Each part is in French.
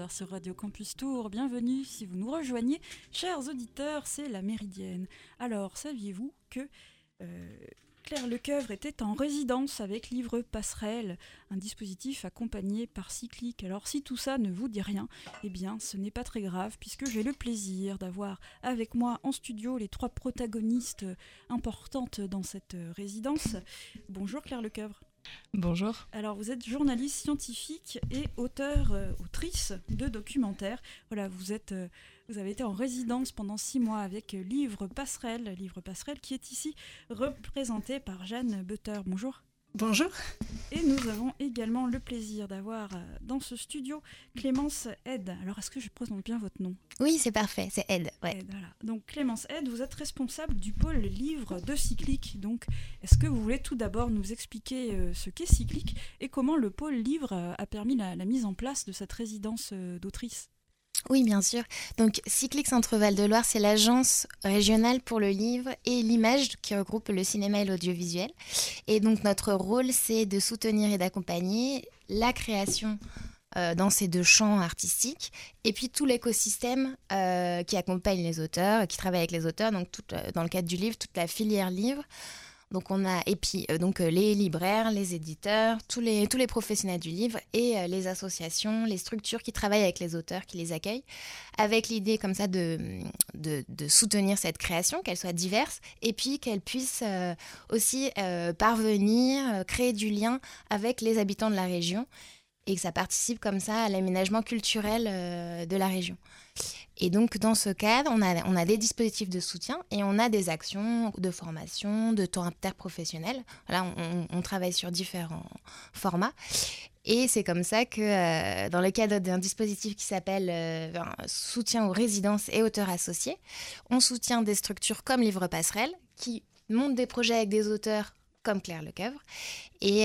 18h sur Radio Campus Tours. Bienvenue si vous nous rejoignez. Chers auditeurs, c'est la Méridienne. Alors, saviez-vous que Claire Lecoeuvre était en résidence avec Livre Passerelle, un dispositif accompagné par Cyclic. Alors si tout ça ne vous dit rien, eh bien ce n'est pas très grave puisque j'ai le plaisir d'avoir avec moi en studio les trois protagonistes importantes dans cette résidence. Bonjour Claire Lecoeuvre. Bonjour. Alors vous êtes journaliste scientifique et autrice de documentaires. Voilà, vous avez été en résidence pendant 6 mois avec Livre Passerelle qui est ici représenté par Jeanne Butter. Bonjour. Bonjour. Et nous avons également le plaisir d'avoir dans ce studio Clémence Ed. Alors est-ce que je prononce bien votre nom ? Oui, c'est parfait, c'est Ed. Ouais. Ed, voilà. Donc Clémence Ed, vous êtes responsable du pôle livre de Cyclic. Donc est-ce que vous voulez tout d'abord nous expliquer ce qu'est Cyclic et comment le pôle livre a permis la mise en place de cette résidence d'autrice ? Oui, bien sûr. Donc, Cyclic Centre-Val de Loire, c'est l'agence régionale pour le livre et l'image qui regroupe le cinéma et l'audiovisuel. Et donc, notre rôle, c'est de soutenir et d'accompagner la création dans ces deux champs artistiques et puis tout l'écosystème qui accompagne les auteurs, qui travaille avec les auteurs, donc dans le cadre du livre, toute la filière livre. Donc on a les libraires, les éditeurs, tous les professionnels du livre et les associations, les structures qui travaillent avec les auteurs, qui les accueillent, avec l'idée comme ça de soutenir cette création, qu'elle soit diverse et puis qu'elle puisse aussi parvenir, créer du lien avec les habitants de la région et que ça participe comme ça à l'aménagement culturel de la région. Et donc, dans ce cadre, on a des dispositifs de soutien et on a des actions de formation, de temps interprofessionnel. Voilà, on travaille sur différents formats. Et c'est comme ça que, dans le cadre d'un dispositif qui s'appelle Soutien aux résidences et auteurs associés, on soutient des structures comme Livre Passerelle qui montent des projets avec des auteurs comme Claire Lecoeuvre. Et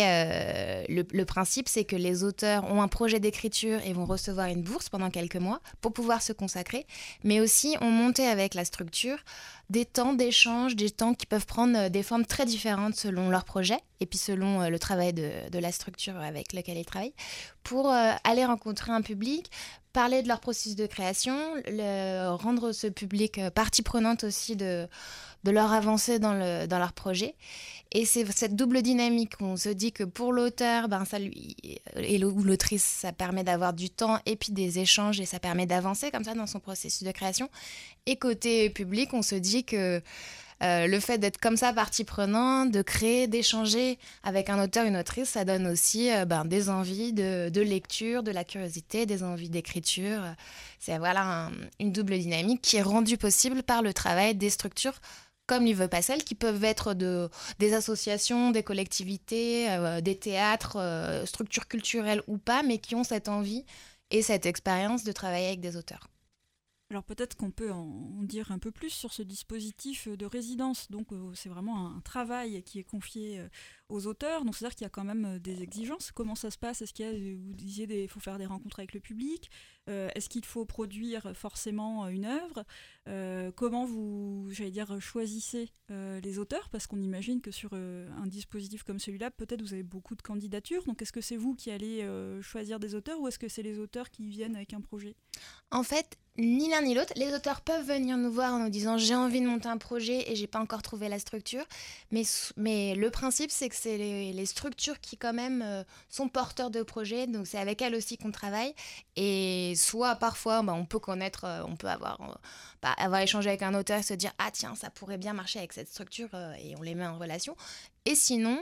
le principe, c'est que les auteurs ont un projet d'écriture et vont recevoir une bourse pendant quelques mois pour pouvoir se consacrer, mais aussi ont monté avec la structure des temps d'échange, des temps qui peuvent prendre des formes très différentes selon leur projet et puis selon le travail de la structure avec laquelle ils travaillent, pour aller rencontrer un public, parler de leur processus de création, rendre ce public partie prenante aussi de leur avancée dans leur projet. Et c'est cette double dynamique. On se dit que pour l'auteur, ça lui, ou l'autrice, ça permet d'avoir du temps et puis des échanges et ça permet d'avancer comme ça dans son processus de création. Et côté public, on se dit que le fait d'être comme ça partie prenante, de créer, d'échanger avec un auteur, une autrice, ça donne aussi des envies de lecture, de la curiosité, des envies d'écriture. C'est une double dynamique qui est rendue possible par le travail des structures comme Livre Passerelle, qui peuvent être des associations, des collectivités, des théâtres, structures culturelles ou pas, mais qui ont cette envie et cette expérience de travailler avec des auteurs. Alors peut-être qu'on peut en dire un peu plus sur ce dispositif de résidence. Donc c'est vraiment un travail qui est confié aux auteurs. Donc c'est-à-dire qu'il y a quand même des exigences. Comment ça se passe ? Est-ce qu'il y a, vous disiez, il faut faire des rencontres avec le public ? Est-ce qu'il faut produire forcément une œuvre ? Comment vous, choisissez les auteurs ? Parce qu'on imagine que sur un dispositif comme celui-là, peut-être vous avez beaucoup de candidatures. Donc est-ce que c'est vous qui allez choisir des auteurs ou est-ce que c'est les auteurs qui viennent avec un projet ? En fait, ni l'un ni l'autre. Les auteurs peuvent venir nous voir en nous disant « j'ai envie de monter un projet et j'ai pas encore trouvé la structure ». Mais le principe, c'est que c'est les structures qui quand même sont porteurs de projets. Donc c'est avec elles aussi qu'on travaille. Et soit parfois, on peut connaître, on peut avoir échangé avec un auteur et se dire « ah tiens, ça pourrait bien marcher avec cette structure » et on les met en relation. Et sinon,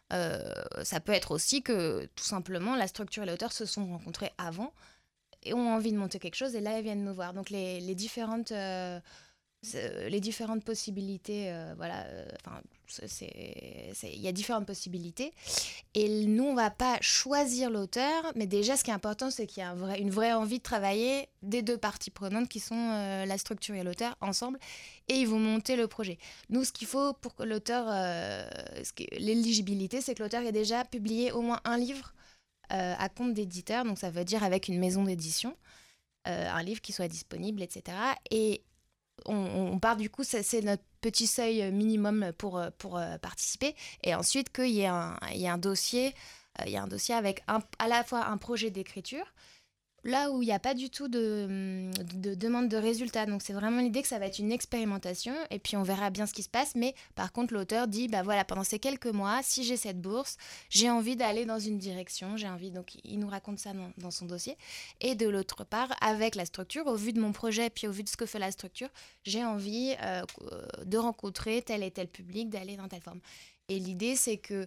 ça peut être aussi que tout simplement la structure et l'auteur se sont rencontrés avant et ont envie de monter quelque chose, et là, ils viennent nous voir. Donc, les différentes possibilités, il y a différentes possibilités. Et nous, on ne va pas choisir l'auteur, mais déjà, ce qui est important, c'est qu'il y a une vraie envie de travailler des deux parties prenantes qui sont la structure et l'auteur ensemble, et ils vont monter le projet. Nous, ce qu'il faut pour que l'auteur... l'éligibilité, c'est que l'auteur ait déjà publié au moins un livre à compte d'éditeur, donc ça veut dire avec une maison d'édition, un livre qui soit disponible, etc. Et on part du coup, c'est notre petit seuil minimum pour participer, et ensuite qu'il y ait un dossier avec à la fois un projet d'écriture là où il n'y a pas du tout de demande de résultat. Donc c'est vraiment l'idée que ça va être une expérimentation et puis on verra bien ce qui se passe. Mais par contre, l'auteur dit, bah voilà, pendant ces quelques mois, si j'ai cette bourse, j'ai envie d'aller dans une direction, donc il nous raconte ça dans son dossier. Et de l'autre part, avec la structure, au vu de mon projet, puis au vu de ce que fait la structure, j'ai envie de rencontrer tel et tel public, d'aller dans telle forme. Et l'idée, c'est que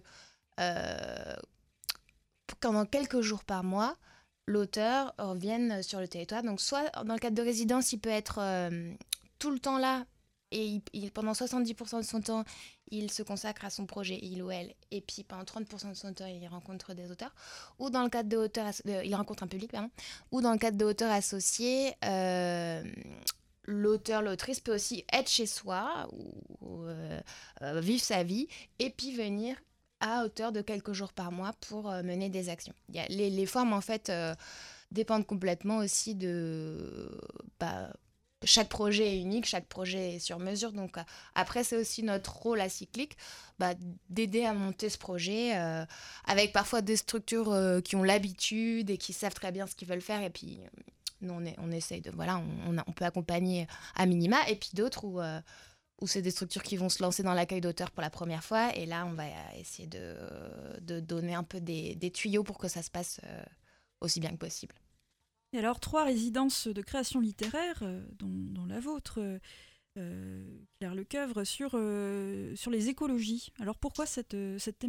pendant quelques jours par mois, l'auteur revienne sur le territoire. Donc soit dans le cadre de résidence, il peut être tout le temps là et pendant 70% de son temps, il se consacre à son projet, il ou elle, et puis pendant 30% de son temps, il rencontre des auteurs. Ou dans le cadre de il rencontre un public, pardon. Ou dans le cadre de auteurs associés, l'auteur, l'autrice peut aussi être chez soi ou vivre sa vie et puis venir à hauteur de quelques jours par mois pour mener des actions. Les formes, en fait, dépendent complètement aussi de... chaque projet est unique, chaque projet est sur mesure. Donc, après, c'est aussi notre rôle à Cyclique d'aider à monter ce projet avec parfois des structures qui ont l'habitude et qui savent très bien ce qu'ils veulent faire. Et puis, nous, on essaye de... Voilà, on peut accompagner à minima. Et puis d'autres où c'est des structures qui vont se lancer dans l'accueil d'auteurs pour la première fois. Et là, on va essayer de donner un peu des tuyaux pour que ça se passe aussi bien que possible. Et alors, 3 résidences de création littéraire, dont la vôtre, Claire Lecoeuvre, sur les écologies. Alors, pourquoi cette thématique-là ?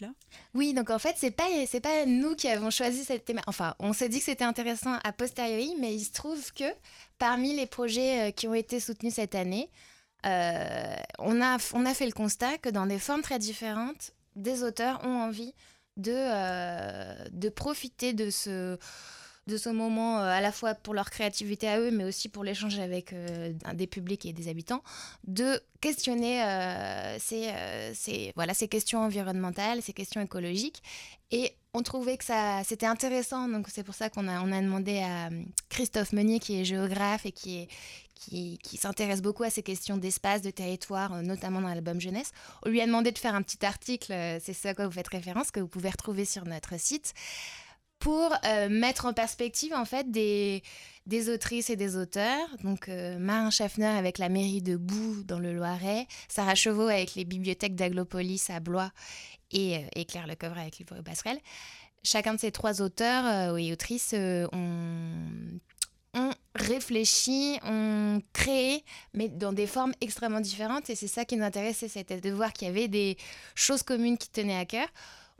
Oui, donc en fait, c'est pas nous qui avons choisi cette thématique. Enfin, on s'est dit que c'était intéressant a posteriori, mais il se trouve que parmi les projets qui ont été soutenus cette année, on a fait le constat que dans des formes très différentes, des auteurs ont envie de profiter de ce moment à la fois pour leur créativité à eux, mais aussi pour l'échange avec des publics et des habitants, de questionner ces questions environnementales, ces questions écologiques. Et on trouvait que c'était intéressant, donc c'est pour ça qu'on a demandé à Christophe Meunier, qui est géographe et qui s'intéresse beaucoup à ces questions d'espace, de territoire, notamment dans l'album jeunesse. On lui a demandé de faire un petit article, c'est ce à quoi vous faites référence, que vous pouvez retrouver sur notre site, pour mettre en perspective en fait des autrices et des auteurs. Donc Marin Schaffner avec la mairie de Boue dans le Loiret, Sarah Chevaux avec les bibliothèques d'Aglopolis à Blois et Claire Lecoeuvre avec Livre Passerelle. Chacun de ces 3 auteurs et autrices ont réfléchi, ont créé, mais dans des formes extrêmement différentes. Et c'est ça qui nous intéressait, c'était de voir qu'il y avait des choses communes qui tenaient à cœur.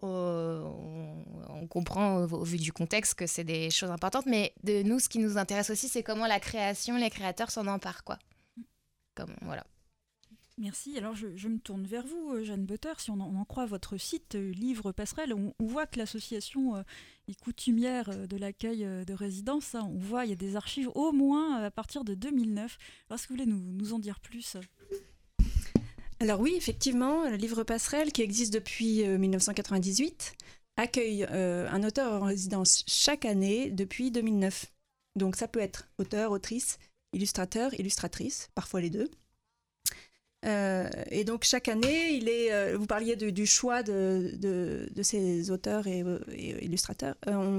On comprend au vu du contexte que c'est des choses importantes, mais de nous, ce qui nous intéresse aussi, c'est comment la création, les créateurs s'en emparent, quoi. Voilà. Merci. Alors, je me tourne vers vous, Jeanne Butter. Si on en croit votre site Livre Passerelle, on voit que l'association est coutumière de l'accueil de résidences. Hein. On voit, il y a des archives au moins à partir de 2009. Alors, est-ce que vous voulez nous en dire plus ? Alors oui, effectivement, le Livre Passerelle, qui existe depuis 1998, accueille un auteur en résidence chaque année depuis 2009. Donc ça peut être auteur, autrice, illustrateur, illustratrice, parfois les deux. Et donc chaque année, vous parliez du choix de ces auteurs et illustrateurs.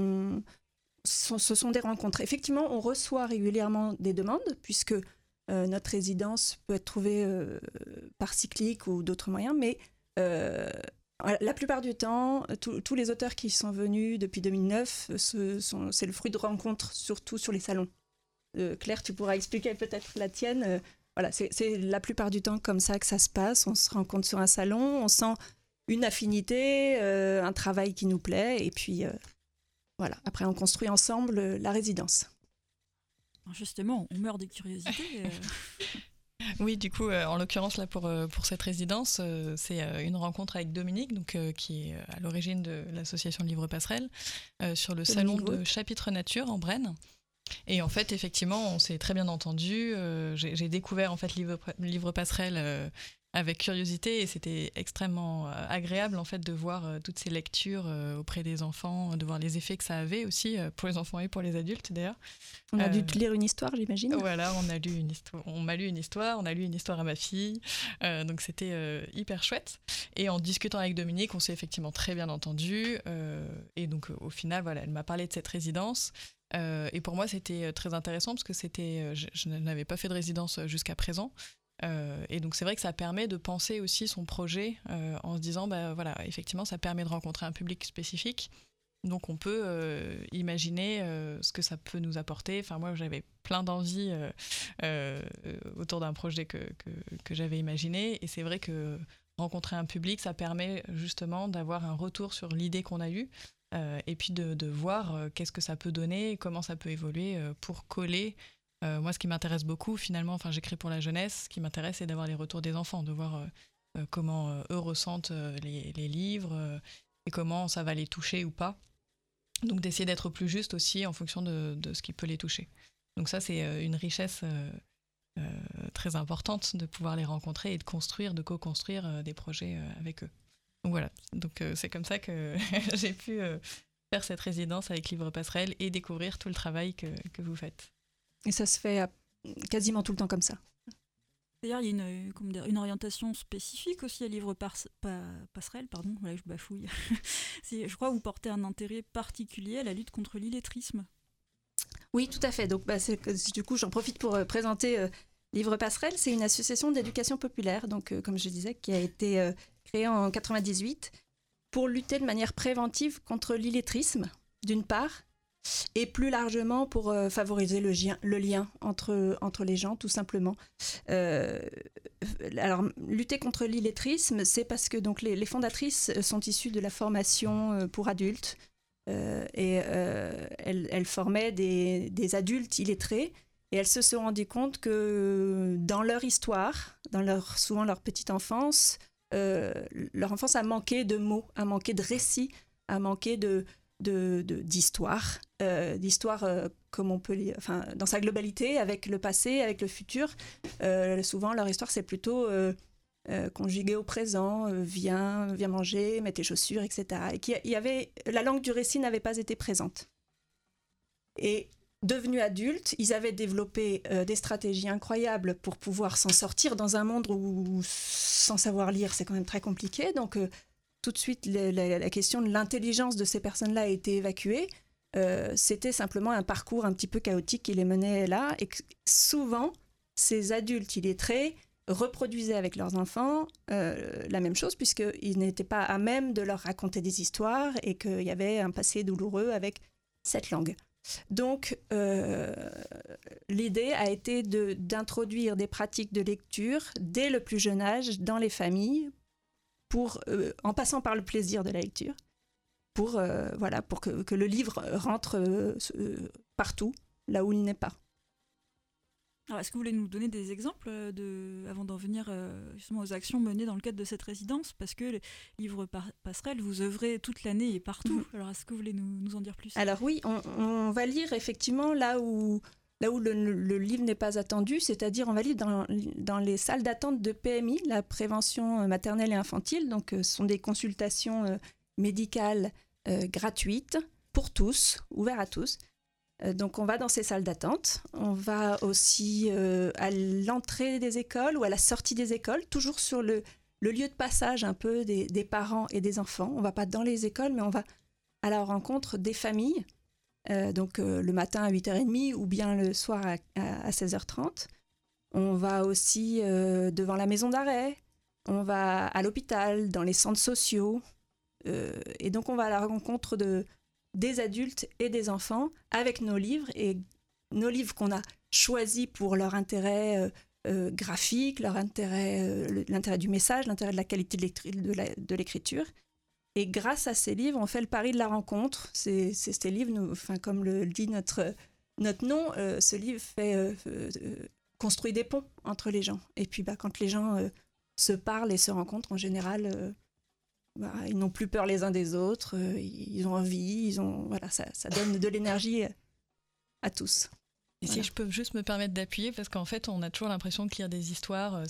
Ce sont des rencontres. Effectivement, on reçoit régulièrement des demandes, puisque notre résidence peut être trouvée par Cyclique ou d'autres moyens, mais la plupart du temps, tous les auteurs qui sont venus depuis 2009, c'est le fruit de rencontres, surtout sur les salons. Claire, tu pourras expliquer peut-être la tienne. Voilà, c'est la plupart du temps comme ça que ça se passe. On se rencontre sur un salon, on sent une affinité, un travail qui nous plaît, et puis voilà. Après, on construit ensemble la résidence. Justement, on meurt de curiosité. Oui, du coup, en l'occurrence, là, pour cette résidence, c'est une rencontre avec Dominique, donc, qui est à l'origine de l'association Livre Passerelle, sur le salon de Chapitre Nature en Brenne. Et en fait, effectivement, on s'est très bien entendu. J'ai découvert en fait Livre Passerelle avec curiosité, et c'était extrêmement agréable en fait de voir toutes ces lectures auprès des enfants, de voir les effets que ça avait aussi pour les enfants et pour les adultes d'ailleurs. On a dû lire une histoire, j'imagine. Voilà, on m'a lu une histoire, on a lu une histoire à ma fille, donc c'était hyper chouette. Et en discutant avec Dominique, on s'est effectivement très bien entendu, et donc au final, voilà, elle m'a parlé de cette résidence. Et pour moi, c'était très intéressant parce que je n'avais pas fait de résidence jusqu'à présent. Et donc, c'est vrai que ça permet de penser aussi son projet en se disant, voilà, effectivement, ça permet de rencontrer un public spécifique. Donc, on peut imaginer ce que ça peut nous apporter. Enfin, moi, j'avais plein d'envies autour d'un projet que j'avais imaginé. Et c'est vrai que rencontrer un public, ça permet justement d'avoir un retour sur l'idée qu'on a eue. Et puis de voir qu'est-ce que ça peut donner, comment ça peut évoluer pour coller. Moi, ce qui m'intéresse beaucoup, finalement, j'écris pour la jeunesse, ce qui m'intéresse, c'est d'avoir les retours des enfants, de voir comment eux ressentent les livres et comment ça va les toucher ou pas. Donc, d'essayer d'être plus juste aussi en fonction de ce qui peut les toucher. Donc ça, c'est une richesse très importante de pouvoir les rencontrer et de construire, de co-construire des projets avec eux. Donc voilà, c'est comme ça que j'ai pu faire cette résidence avec Livre Passerelle et découvrir tout le travail que vous faites. Et ça se fait quasiment tout le temps comme ça. D'ailleurs, il y a une orientation spécifique aussi à Livre Passerelle, pardon, voilà, je bafouille. Je crois que vous portez un intérêt particulier à la lutte contre l'illettrisme. Oui, tout à fait. Donc, du coup, j'en profite pour présenter Livre Passerelle. C'est une association d'éducation populaire, donc, comme je disais, qui a été créée en 1998 pour lutter de manière préventive contre l'illettrisme, d'une part, et plus largement pour favoriser le lien entre les gens, tout simplement. Alors, lutter contre l'illettrisme, c'est parce que donc, les fondatrices sont issues de la formation pour adultes et elles formaient des adultes illettrés. Et elles se sont rendues compte que dans leur histoire, souvent leur petite enfance, leur enfance a manqué de mots, a manqué de récits, a manqué d'histoire, comme on peut dans sa globalité, avec le passé, avec le futur. Souvent, leur histoire, c'est plutôt conjugué au présent, viens manger, mets tes chaussures, etc. Et la langue du récit n'avait pas été présente. Et devenus adultes, ils avaient développé des stratégies incroyables pour pouvoir s'en sortir dans un monde où, sans savoir lire, c'est quand même très compliqué. Donc, tout de suite, la question de l'intelligence de ces personnes-là a été évacuée. C'était simplement un parcours un petit peu chaotique qui les menait là. Et souvent, ces adultes illettrés reproduisaient avec leurs enfants la même chose, puisqu'ils n'étaient pas à même de leur raconter des histoires et qu'il y avait un passé douloureux avec cette langue. Donc, l'idée a été d'introduire des pratiques de lecture dès le plus jeune âge dans les familles, en passant par le plaisir de la lecture, pour que le livre rentre partout, là où il n'est pas. Alors, est-ce que vous voulez nous donner des exemples avant d'en venir justement aux actions menées dans le cadre de cette résidence ? Parce que le Livre Passerelle, vous œuvrez toute l'année et partout. Alors, est-ce que vous voulez nous en dire plus ? Alors oui, on va lire effectivement là où le livre n'est pas attendu, c'est-à-dire on va lire dans les salles d'attente de PMI, la prévention maternelle et infantile. Donc, ce sont des consultations médicales gratuites pour tous, ouvertes à tous. Donc on va dans ces salles d'attente, on va aussi à l'entrée des écoles ou à la sortie des écoles, toujours sur le lieu de passage un peu des parents et des enfants. On ne va pas dans les écoles, mais on va à la rencontre des familles, donc le matin à 8h30 ou bien le soir à 16h30. On va aussi devant la maison d'arrêt, on va à l'hôpital, dans les centres sociaux, et donc on va à la rencontre des adultes et des enfants avec nos livres, et nos livres qu'on a choisis pour leur intérêt graphique, leur intérêt, l'intérêt du message, l'intérêt de la qualité de l'écriture. Et grâce à ces livres, on fait le pari de la rencontre. Ces livres, comme le dit notre nom, ce livre construit des ponts entre les gens. Et puis quand les gens se parlent et se rencontrent, en général... ils n'ont plus peur les uns des autres, ils ont envie, ça donne de l'énergie à tous. Et si je peux juste me permettre d'appuyer, parce qu'en fait, on a toujours l'impression que lire des histoires,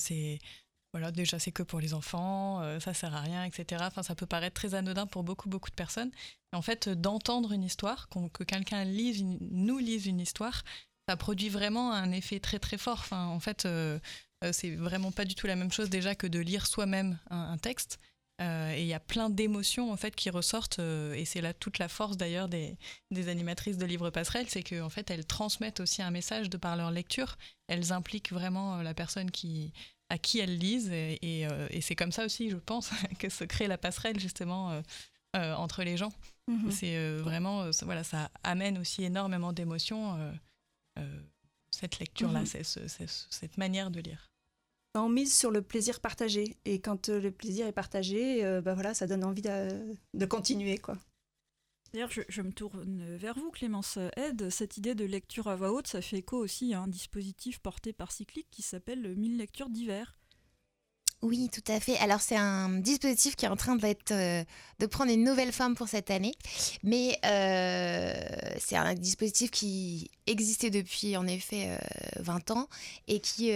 déjà c'est que pour les enfants, ça sert à rien, etc. Enfin, ça peut paraître très anodin pour beaucoup de personnes. Et en fait, d'entendre une histoire, que quelqu'un nous lise une histoire, ça produit vraiment un effet très très fort. Enfin, en fait, c'est vraiment pas du tout la même chose déjà que de lire soi-même un texte. Et il y a plein d'émotions en fait qui ressortent, et c'est là toute la force d'ailleurs des animatrices de Livre Passerelle, c'est qu'en fait elles transmettent aussi un message de par leur lecture. Elles impliquent vraiment la personne à qui elles lisent, et c'est comme ça aussi, je pense, que se crée la passerelle justement entre les gens. C'est vraiment, ça amène aussi énormément d'émotions, cette lecture-là, cette manière de lire. On mise sur le plaisir partagé, et quand le plaisir est partagé, ça donne envie de continuer, quoi. D'ailleurs, je me tourne vers vous, Clémence Aide. Cette idée de lecture à voix haute, ça fait écho aussi à un dispositif porté par Cyclic qui s'appelle 1000 lectures d'hiver. Oui, tout à fait. Alors, c'est un dispositif qui est en train de prendre une nouvelle forme pour cette année. Mais c'est un dispositif qui existait depuis, en effet, 20 ans et qui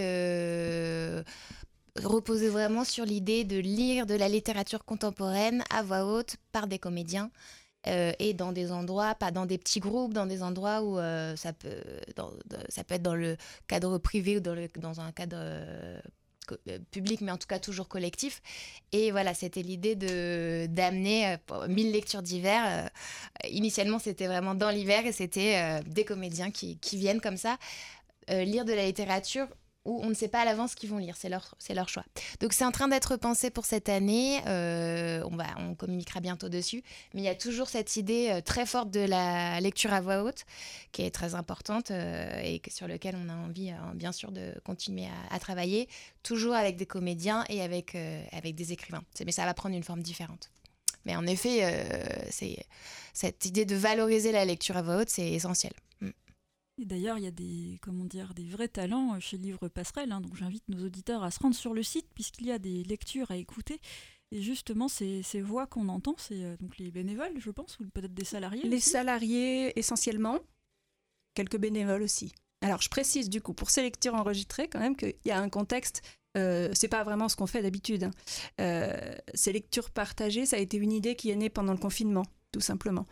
reposait vraiment sur l'idée de lire de la littérature contemporaine à voix haute par des comédiens. Et dans des endroits, pas dans des petits groupes, dans des endroits où ça peut être dans le cadre privé ou dans un cadre public, mais en tout cas toujours collectif. Et voilà, c'était l'idée d'amener 1000 lectures d'hiver. Initialement, c'était vraiment dans l'hiver, et c'était des comédiens qui viennent comme ça lire de la littérature où on ne sait pas à l'avance ce qu'ils vont lire, c'est leur choix. Donc c'est en train d'être pensé pour cette année, on communiquera bientôt dessus, mais il y a toujours cette idée très forte de la lecture à voix haute, qui est très importante et sur laquelle on a envie bien sûr de continuer à travailler, toujours avec des comédiens et avec des écrivains. Mais ça va prendre une forme différente. Mais en effet, cette idée de valoriser la lecture à voix haute, c'est essentiel. Et d'ailleurs, il y a des vrais talents chez Livre Passerelle, donc j'invite nos auditeurs à se rendre sur le site, puisqu'il y a des lectures à écouter. Et justement, ces voix qu'on entend, c'est donc les bénévoles, je pense, ou peut-être des salariés. Les aussi. Salariés, essentiellement, quelques bénévoles aussi. Alors, je précise du coup, pour ces lectures enregistrées, quand même, qu'il y a un contexte, c'est pas vraiment ce qu'on fait d'habitude. Ces lectures partagées, ça a été une idée qui est née pendant le confinement, tout simplement.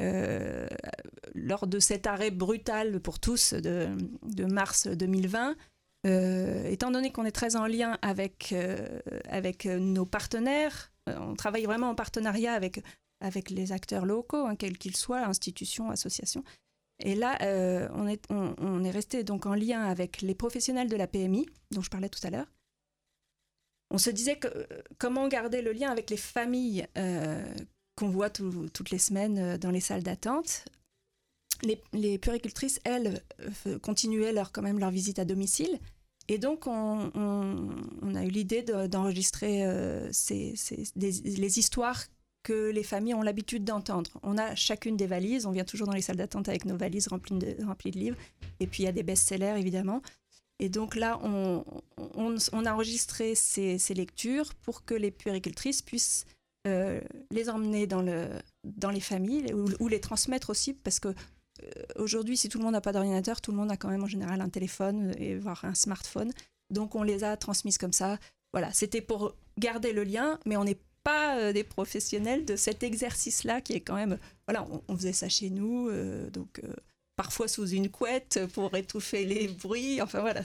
Lors de cet arrêt brutal pour tous de mars 2020, étant donné qu'on est très en lien avec nos partenaires, on travaille vraiment en partenariat avec les acteurs locaux, quels qu'ils soient, institutions, associations. Et là, on est resté donc en lien avec les professionnels de la PMI, dont je parlais tout à l'heure. On se disait comment garder le lien avec les familles qu'on voit toutes les semaines dans les salles d'attente. Les puéricultrices, elles, continuaient quand même leur visite à domicile. Et donc, on a eu l'idée d'enregistrer les histoires que les familles ont l'habitude d'entendre. On a chacune des valises. On vient toujours dans les salles d'attente avec nos valises remplies de livres. Et puis, il y a des best-sellers, évidemment. Et donc là, on a enregistré ces lectures pour que les puéricultrices puissent les emmener dans les familles ou les transmettre aussi, parce que aujourd'hui, si tout le monde n'a pas d'ordinateur, tout le monde a quand même en général un téléphone et voire un smartphone. Donc on les a transmises comme ça. Voilà, c'était pour garder le lien, mais on n'est pas des professionnels de cet exercice-là qui est quand même... Voilà, on faisait ça chez nous, parfois sous une couette pour étouffer les bruits. Enfin voilà,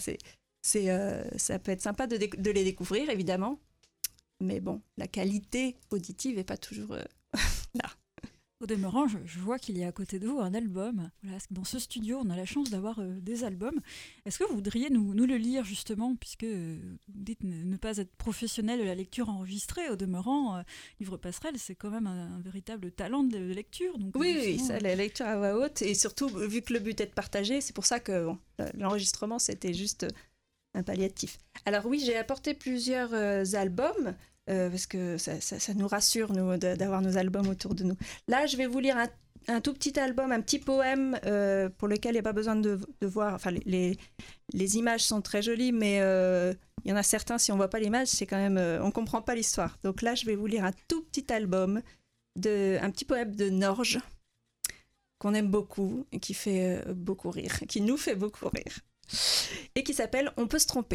ça peut être sympa de les découvrir, évidemment. Mais bon, la qualité auditive n'est pas toujours là. Au demeurant, je vois qu'il y a à côté de vous un album. Voilà, dans ce studio, on a la chance d'avoir des albums. Est-ce que vous voudriez nous le lire, justement, puisque vous dites ne pas être professionnel de la lecture enregistrée. Au demeurant, Livre Passerelle, c'est quand même un véritable talent de lecture. Donc, oui, ça, la lecture à voix haute. Et surtout, vu que le but est de partager, c'est pour ça que l'enregistrement, c'était juste un palliatif. Alors oui, j'ai apporté plusieurs albums. Parce que ça nous rassure, nous, d'avoir nos albums autour de nous. Là, je vais vous lire un tout petit album, un petit poème pour lequel il n'y a pas besoin de voir... Enfin, les images sont très jolies, mais il y en a certains, si on ne voit pas l'image, c'est quand même... on ne comprend pas l'histoire. Donc là, je vais vous lire un tout petit album, un petit poème de Norge, qu'on aime beaucoup, et qui fait beaucoup rire, qui nous fait beaucoup rire, et qui s'appelle « On peut se tromper ».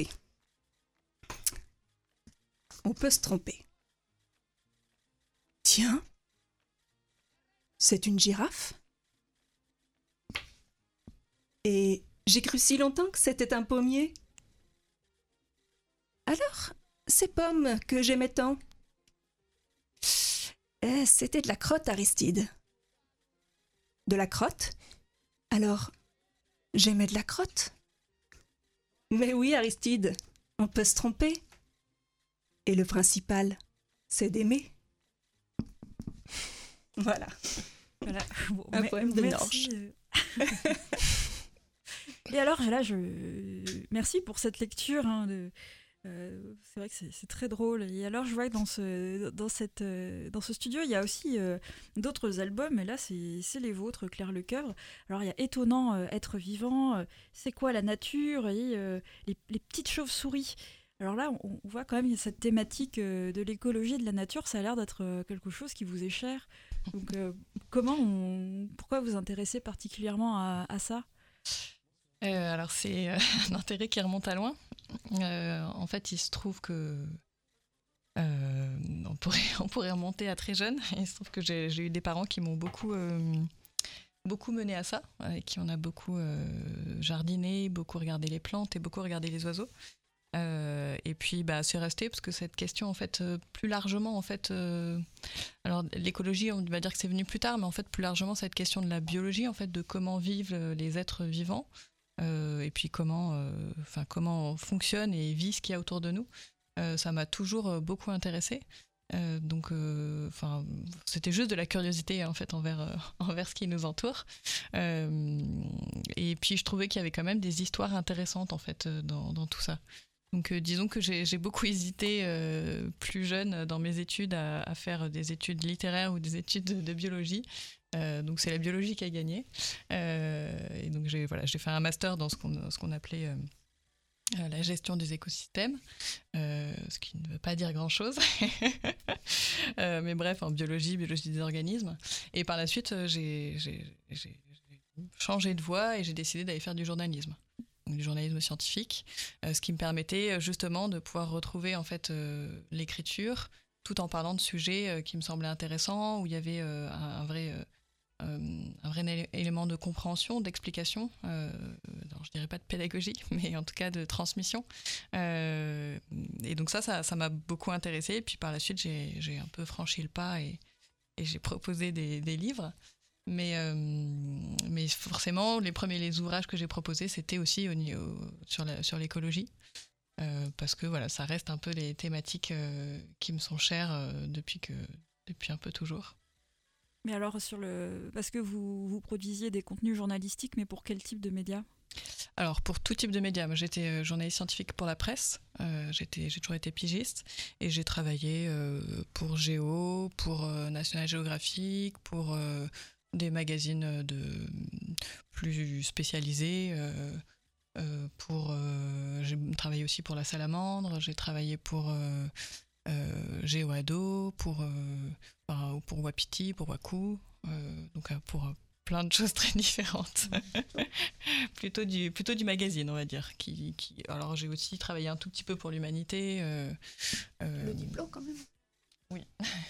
On peut se tromper. Tiens, c'est une girafe. Et j'ai cru si longtemps que c'était un pommier. Alors, ces pommes que j'aimais tant, C'était de la crotte, Aristide. De la crotte? Alors, j'aimais de la crotte. Mais oui, Aristide, on peut se tromper. Et le principal, c'est d'aimer. Voilà. Bon, Un poème de merci. Et alors, là, merci pour cette lecture. C'est vrai que c'est très drôle. Et alors, je vois que dans ce studio, il y a aussi d'autres albums. Et là, c'est les vôtres, Claire Lecoeuvre. Alors, il y a Étonnant, Être vivant, C'est quoi la nature et les petites chauves-souris. Alors là, on voit quand même cette thématique de l'écologie et de la nature. Ça a l'air d'être quelque chose qui vous est cher. Donc, pourquoi vous intéressez particulièrement à ça ? Alors c'est un intérêt qui remonte à loin. En fait, il se trouve que on pourrait remonter à très jeune. Il se trouve que j'ai eu des parents qui m'ont beaucoup mené à ça, et qui en a beaucoup jardiné, beaucoup regardé les plantes et beaucoup regardé les oiseaux. Et puis c'est resté parce que cette question en fait plus largement en fait alors l'écologie on va dire que c'est venu plus tard, mais en fait plus largement cette question de la biologie en fait, de comment vivent les êtres vivants, et puis comment fonctionne et vit ce qu'il y a autour de nous, ça m'a toujours beaucoup intéressée. Donc c'était juste de la curiosité en fait envers ce qui nous entoure, et puis je trouvais qu'il y avait quand même des histoires intéressantes en fait dans tout ça. Donc disons que j'ai beaucoup hésité plus jeune dans mes études à faire des études littéraires ou des études de biologie. Donc c'est la biologie qui a gagné. Et donc j'ai fait un master dans ce qu'on appelait la gestion des écosystèmes, ce qui ne veut pas dire grand-chose. Mais bref, en biologie des organismes. Et par la suite, j'ai changé de voie et j'ai décidé d'aller faire du journalisme. Du journalisme scientifique, ce qui me permettait justement de pouvoir retrouver en fait l'écriture, tout en parlant de sujets qui me semblaient intéressants, où il y avait un vrai élément de compréhension, d'explication, alors je dirais pas de pédagogie, mais en tout cas de transmission. Et donc ça m'a beaucoup intéressée. Et puis par la suite, j'ai un peu franchi le pas et j'ai proposé des livres. Mais forcément, les ouvrages que j'ai proposés, c'était aussi sur l'écologie, parce que voilà, ça reste un peu les thématiques qui me sont chères depuis un peu toujours. Mais alors, parce que vous produisiez des contenus journalistiques, mais pour quel type de médias ? Alors, pour tout type de médias. Moi, j'étais journaliste scientifique pour la presse. J'ai toujours été pigiste. Et j'ai travaillé pour Géo, pour National Geographic, pour des magazines plus spécialisés. J'ai travaillé aussi pour La Salamandre. J'ai travaillé pour Géoado, pour Wapiti, pour Waku, donc pour plein de choses très différentes. plutôt du magazine, on va dire. Alors j'ai aussi travaillé un tout petit peu pour l'Humanité. Le diplôme quand même. Oui.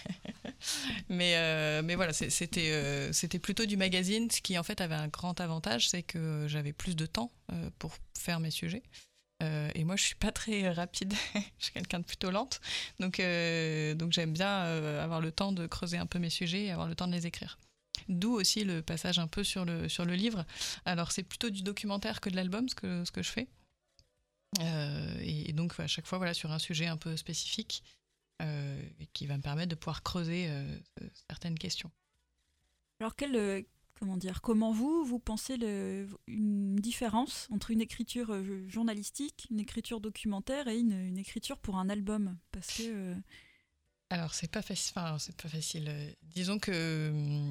mais voilà, c'était plutôt du magazine, ce qui en fait avait un grand avantage, c'est que j'avais plus de temps pour faire mes sujets. Et moi, je suis pas très rapide. Je suis quelqu'un de plutôt lente. Donc j'aime bien avoir le temps de creuser un peu mes sujets et avoir le temps de les écrire. D'où aussi le passage un peu sur le livre. Alors, c'est plutôt du documentaire que de l'album, ce que je fais. Et donc, à chaque fois, voilà, sur un sujet un peu spécifique qui va me permettre de pouvoir creuser certaines questions. Alors, comment vous pensez une différence entre une écriture journalistique, une écriture documentaire et une écriture pour un album ? Parce que alors c'est pas facile. Disons que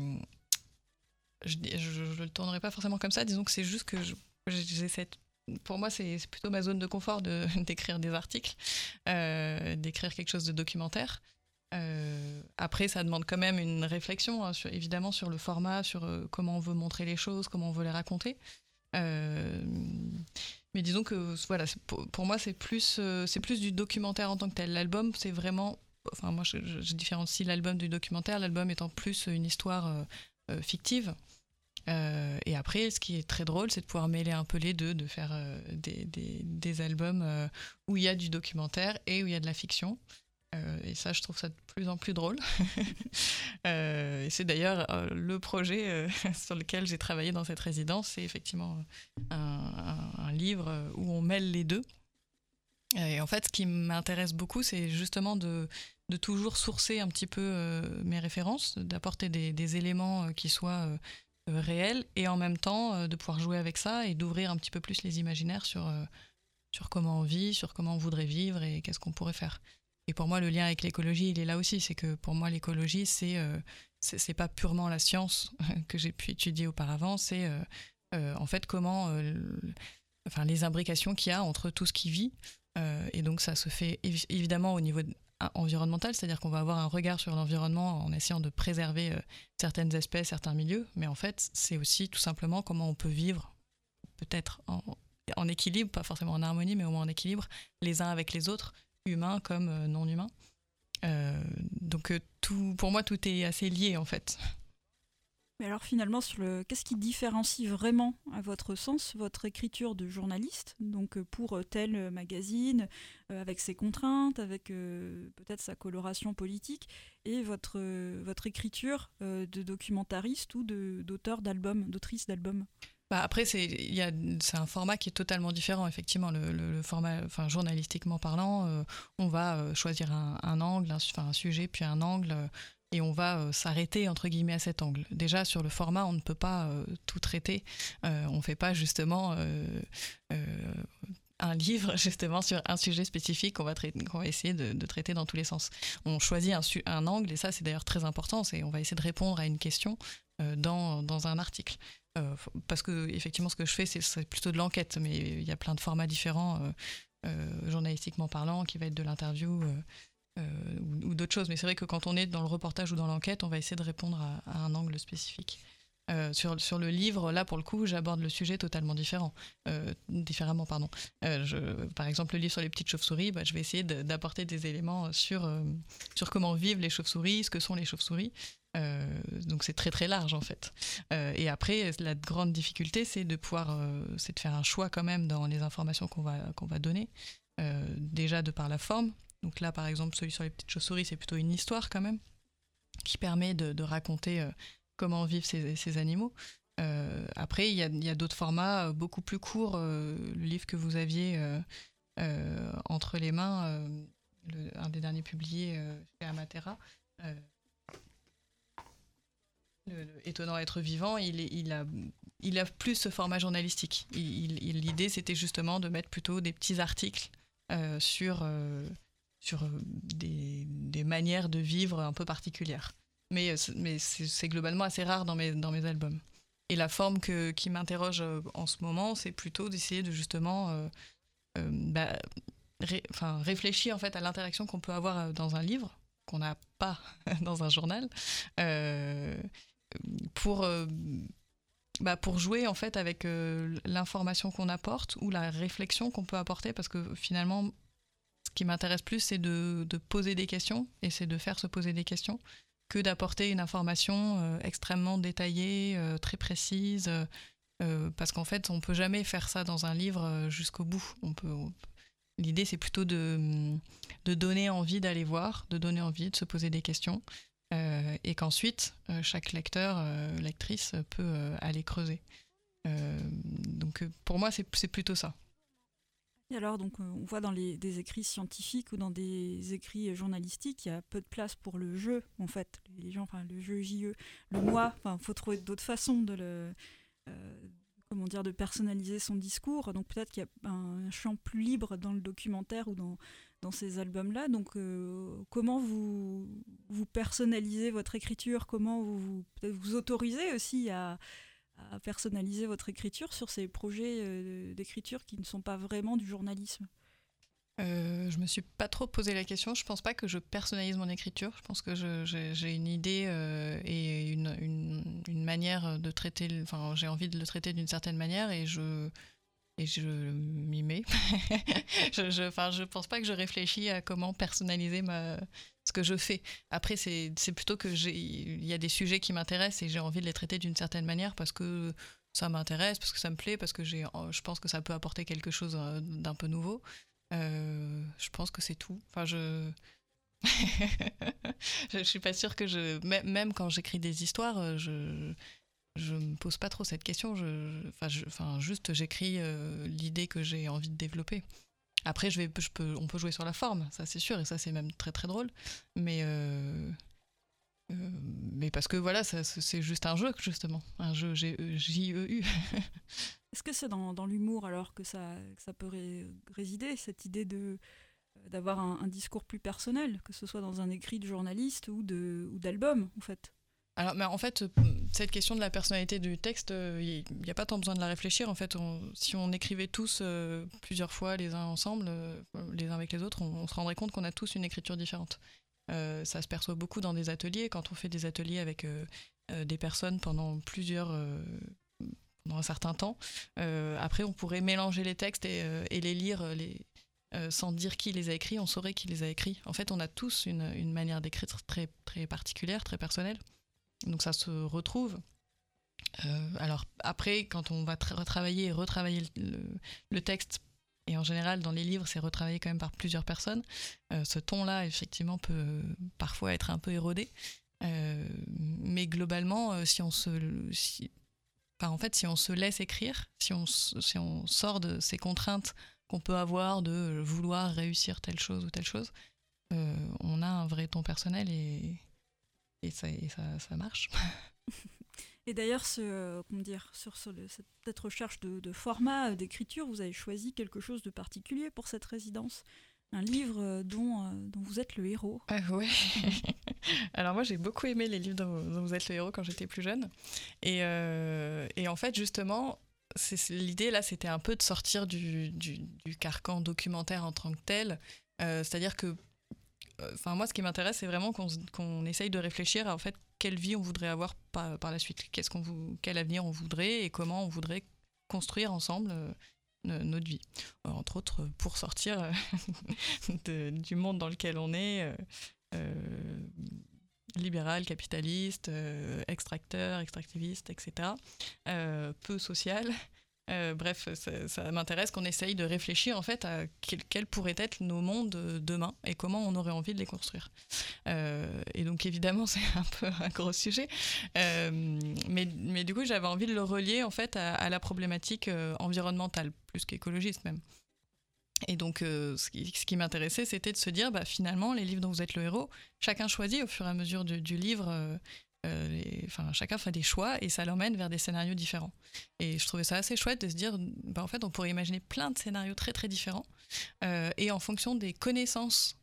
je le tournerai pas forcément comme ça. Disons que c'est juste que j'essaie. Pour moi, c'est plutôt ma zone de confort d'écrire des articles, d'écrire quelque chose de documentaire. Après, ça demande quand même une réflexion, évidemment, sur le format, sur comment on veut montrer les choses, comment on veut les raconter. Mais disons que voilà, pour moi, c'est plus du documentaire en tant que tel. L'album, c'est vraiment... Enfin, moi, je différencie l'album du documentaire, l'album étant plus une histoire fictive. Et après, ce qui est très drôle, c'est de pouvoir mêler un peu les deux, de faire des albums où il y a du documentaire et où il y a de la fiction. Et ça, je trouve ça de plus en plus drôle. Et c'est d'ailleurs le projet sur lequel j'ai travaillé dans cette résidence. C'est effectivement un livre où on mêle les deux. Et en fait, ce qui m'intéresse beaucoup, c'est justement de toujours sourcer un petit peu mes références, d'apporter des éléments qui soient réels, et en même temps de pouvoir jouer avec ça et d'ouvrir un petit peu plus les imaginaires sur comment on vit, sur comment on voudrait vivre et qu'est-ce qu'on pourrait faire. Et pour moi, le lien avec l'écologie, il est là aussi. C'est que pour moi, l'écologie, c'est pas purement la science que j'ai pu étudier auparavant. C'est en fait comment, les imbrications qu'il y a entre tout ce qui vit. Et donc, ça se fait évidemment au niveau environnemental, c'est-à-dire qu'on va avoir un regard sur l'environnement en essayant de préserver certaines espèces, certains milieux. Mais en fait, c'est aussi tout simplement comment on peut vivre, peut-être en équilibre, pas forcément en harmonie, mais au moins en équilibre, les uns avec les autres, humains comme non humains. Donc pour moi, tout est assez lié en fait. Mais alors finalement, qu'est-ce qui différencie vraiment, à votre sens, votre écriture de journaliste, donc pour tel magazine, avec ses contraintes, avec peut-être sa coloration politique, et votre écriture de documentariste ou d'auteur d'album, d'autrice d'album? Après, c'est un format qui est totalement différent, effectivement. Le format, journalistiquement parlant, on va choisir un angle, un sujet, puis un angle, et on va s'arrêter, entre guillemets, à cet angle. Déjà, sur le format, on ne peut pas tout traiter. On ne fait pas, justement, un livre, justement, sur un sujet spécifique qu'on va essayer de traiter dans tous les sens. On choisit un angle, et ça, c'est d'ailleurs très important, on va essayer de répondre à une question dans un article. Parce que effectivement, ce que je fais, c'est plutôt de l'enquête, mais il y a plein de formats différents, journalistiquement parlant, qui va être de l'interview ou d'autres choses. Mais c'est vrai que quand on est dans le reportage ou dans l'enquête, on va essayer de répondre à un angle spécifique. Sur le livre, là, pour le coup, j'aborde le sujet totalement différemment. Par exemple, le livre sur les petites chauves-souris, je vais essayer d'apporter des éléments sur comment vivent les chauves-souris, ce que sont les chauves-souris. Donc c'est très très large en fait. Et après, la grande difficulté, c'est de faire un choix quand même dans les informations qu'on va donner. Déjà de par la forme. Donc là, par exemple, celui sur les petites chauves-souris, c'est plutôt une histoire quand même, qui permet de raconter comment vivent ces animaux. Après, il y a d'autres formats beaucoup plus courts. Le livre que vous aviez entre les mains, un des derniers publiés chez Amatera, le étonnant être vivant, il a plus ce format journalistique. L'idée, c'était justement de mettre plutôt des petits articles sur des manières de vivre un peu particulières. Mais c'est globalement assez rare dans mes albums. Et la forme qui m'interroge en ce moment, c'est plutôt d'essayer de justement réfléchir en fait à l'interaction qu'on peut avoir dans un livre, qu'on n'a pas dans un journal, pour jouer en fait avec l'information qu'on apporte ou la réflexion qu'on peut apporter, parce que finalement, ce qui m'intéresse plus, c'est de poser des questions, et c'est de faire se poser des questions, que d'apporter une information extrêmement détaillée, très précise, parce qu'en fait, on peut jamais faire ça dans un livre jusqu'au bout. L'idée, c'est plutôt de donner envie d'aller voir, de donner envie de se poser des questions, et qu'ensuite, chaque lecteur, lectrice peut aller creuser. Donc, pour moi, c'est plutôt ça. Et alors, donc, on voit dans des écrits scientifiques ou dans des écrits journalistiques, il y a peu de place pour le jeu, en fait. Les gens, le jeu JE, le moi, faut trouver d'autres façons de personnaliser son discours. Donc peut-être qu'il y a un champ plus libre dans le documentaire ou dans ces albums-là. Donc comment vous personnalisez votre écriture? Comment peut-être vous autorisez aussi à personnaliser votre écriture sur ces projets d'écriture qui ne sont pas vraiment du journalisme? Je me suis pas trop posé la question. Je pense pas que je personnalise mon écriture. Je pense que j'ai une idée et une manière de traiter. J'ai envie de le traiter d'une certaine manière, et je m'y mets. Je pense pas que je réfléchis à comment personnaliser ce que je fais. Après, c'est plutôt que il y a des sujets qui m'intéressent et j'ai envie de les traiter d'une certaine manière parce que ça m'intéresse, parce que ça me plaît, parce que je pense que ça peut apporter quelque chose d'un peu nouveau. Je pense que c'est tout. Je suis pas sûre que même quand j'écris des histoires, je me pose pas trop cette question. Juste j'écris l'idée que j'ai envie de développer. Après, on peut jouer sur la forme, ça c'est sûr, et ça c'est même très très drôle. Mais parce que voilà, c'est juste un jeu, justement. Un jeu J-E-U. Est-ce que c'est dans l'humour alors que ça peut résider, cette idée d'avoir un discours plus personnel, que ce soit dans un écrit de journaliste ou d'album, en fait? Alors, mais en fait, cette question de la personnalité du texte, il n'y a pas tant besoin de la réfléchir. En fait, si on écrivait tous plusieurs fois les uns ensemble, les uns avec les autres, on se rendrait compte qu'on a tous une écriture différente. Ça se perçoit beaucoup dans des ateliers. Quand on fait des ateliers avec des personnes pendant un certain temps, après, on pourrait mélanger les textes et les lire sans dire qui les a écrits. On saurait qui les a écrits. En fait, on a tous une manière d'écrire très, très particulière, très personnelle. Donc ça se retrouve. Alors après, quand on va retravailler le texte, et en général dans les livres c'est retravaillé quand même par plusieurs personnes, ce ton-là effectivement peut parfois être un peu érodé. Mais globalement, si on se laisse écrire, si on sort de ces contraintes qu'on peut avoir de vouloir réussir telle chose ou telle chose, on a un vrai ton personnel et ça marche. Et d'ailleurs, sur cette recherche de format d'écriture, vous avez choisi quelque chose de particulier pour cette résidence. Un livre dont vous êtes le héros. Ouais. Alors moi, j'ai beaucoup aimé les livres dont vous êtes le héros quand j'étais plus jeune. Et en fait, justement, l'idée là, c'était un peu de sortir du carcan documentaire en tant que tel. C'est-à-dire que moi, ce qui m'intéresse, c'est vraiment qu'on essaye de réfléchir à en fait quelle vie on voudrait avoir par la suite, quel avenir on voudrait et comment on voudrait construire ensemble notre vie. Entre autres, pour sortir du monde dans lequel on est, libéral, capitaliste, extracteur, extractiviste, etc., peu social. Bref, ça m'intéresse qu'on essaye de réfléchir en fait à quels pourraient être nos mondes demain et comment on aurait envie de les construire. Et donc évidemment c'est un peu un gros sujet, mais du coup j'avais envie de le relier en fait à la problématique environnementale plus qu'écologiste même. Et donc ce qui m'intéressait c'était de se dire finalement les livres dont vous êtes le héros, chacun choisit au fur et à mesure du livre. Chacun fait des choix et ça l'emmène vers des scénarios différents. Et je trouvais ça assez chouette de se dire, en fait, on pourrait imaginer plein de scénarios très très différents et en fonction des connaissances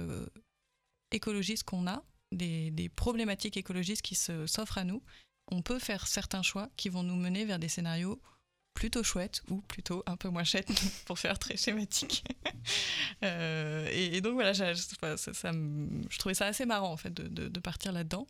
écologistes qu'on a, des problématiques écologistes qui s'offrent à nous, on peut faire certains choix qui vont nous mener vers des scénarios plutôt chouettes ou plutôt un peu moins chouettes pour faire très schématique. Et donc voilà, je trouvais ça assez marrant en fait de partir là-dedans.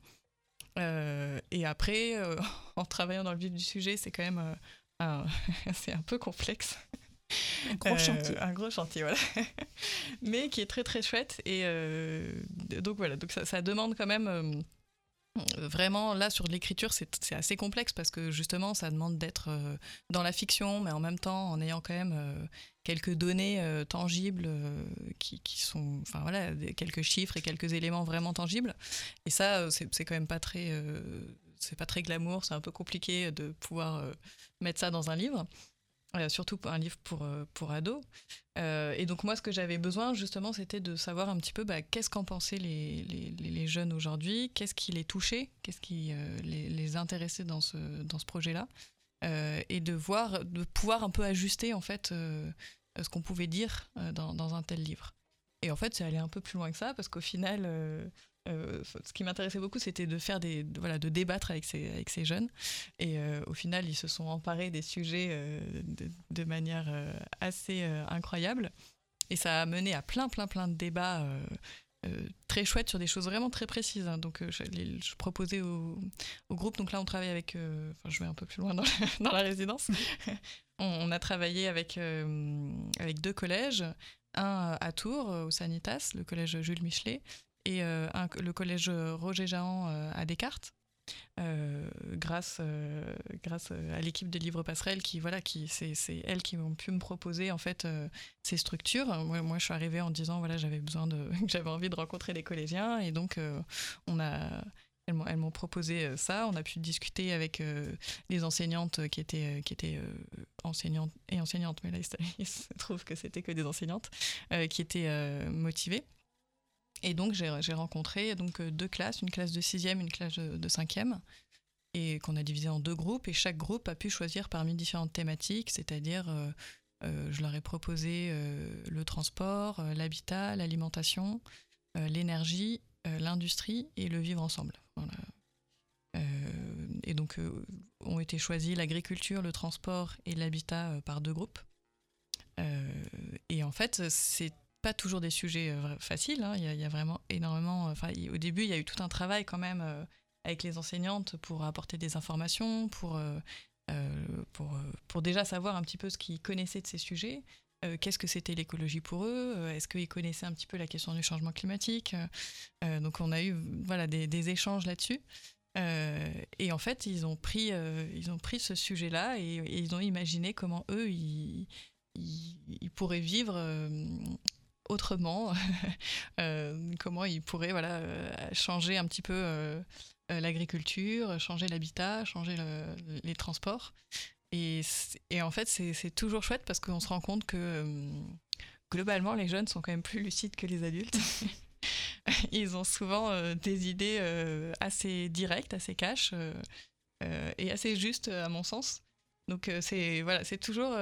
Et après, en travaillant dans le vif du sujet, c'est quand même c'est un peu complexe. Un gros chantier. Un gros chantier, voilà. Mais qui est très très chouette. Et donc voilà, donc ça demande quand même vraiment, là sur l'écriture c'est assez complexe parce que justement ça demande d'être dans la fiction mais en même temps en ayant quand même quelques données tangibles qui sont, quelques chiffres et quelques éléments vraiment tangibles, et ça c'est quand même pas très c'est pas très glamour, c'est un peu compliqué de pouvoir mettre ça dans un livre. Surtout un livre pour ados. Et donc moi, ce que j'avais besoin, justement, c'était de savoir un petit peu qu'est-ce qu'en pensaient les jeunes aujourd'hui, qu'est-ce qui les touchait, qu'est-ce qui les intéressait dans ce projet-là, et de pouvoir un peu ajuster, en fait, ce qu'on pouvait dire dans un tel livre. Et en fait, c'est aller un peu plus loin que ça, parce qu'au final... ce qui m'intéressait beaucoup, c'était de débattre avec ces jeunes. Et au final, ils se sont emparés des sujets de manière assez incroyable. Et ça a mené à plein de débats très chouettes sur des choses vraiment très précises. Hein. Donc, je proposais au groupe. Donc là, on travaille avec... je vais un peu plus loin dans la résidence. On a travaillé avec 2 collèges. Un à Tours, au Sanitas, le collège Jules Michelet, et le collège Roger Jahan à Descartes. grâce à l'équipe de Livre Passerelle c'est elles qui ont pu me proposer en fait ces structures. Moi je suis arrivée en disant voilà j'avais envie de rencontrer des collégiens et donc elles m'ont proposé ça. On a pu discuter avec les enseignantes qui étaient enseignantes, mais là il se trouve que c'était que des enseignantes qui étaient motivées. Et donc j'ai rencontré donc, 2 classes, une classe de 6e, une classe de 5e, et qu'on a divisé en 2 groupes, et chaque groupe a pu choisir parmi différentes thématiques, c'est-à-dire je leur ai proposé le transport, l'habitat, l'alimentation, l'énergie, l'industrie et le vivre ensemble. Voilà. Et donc ont été choisis l'agriculture, le transport et l'habitat par 2 groupes. Et en fait, c'est pas toujours des sujets faciles, hein. Il y a vraiment énormément... au début, il y a eu tout un travail quand même avec les enseignantes pour apporter des informations, pour déjà savoir un petit peu ce qu'ils connaissaient de ces sujets. Qu'est-ce que c'était l'écologie pour eux? Est-ce qu'ils connaissaient un petit peu la question du changement climatique? Donc on a eu des échanges là-dessus. Et en fait, ils ont pris ce sujet-là et ils ont imaginé comment eux, ils pourraient vivre autrement, comment ils pourraient changer un petit peu l'agriculture, changer l'habitat, changer les transports. Et en fait, c'est toujours chouette parce qu'on se rend compte que globalement, les jeunes sont quand même plus lucides que les adultes. Ils ont souvent des idées assez directes, assez cash et assez justes à mon sens. Donc c'est toujours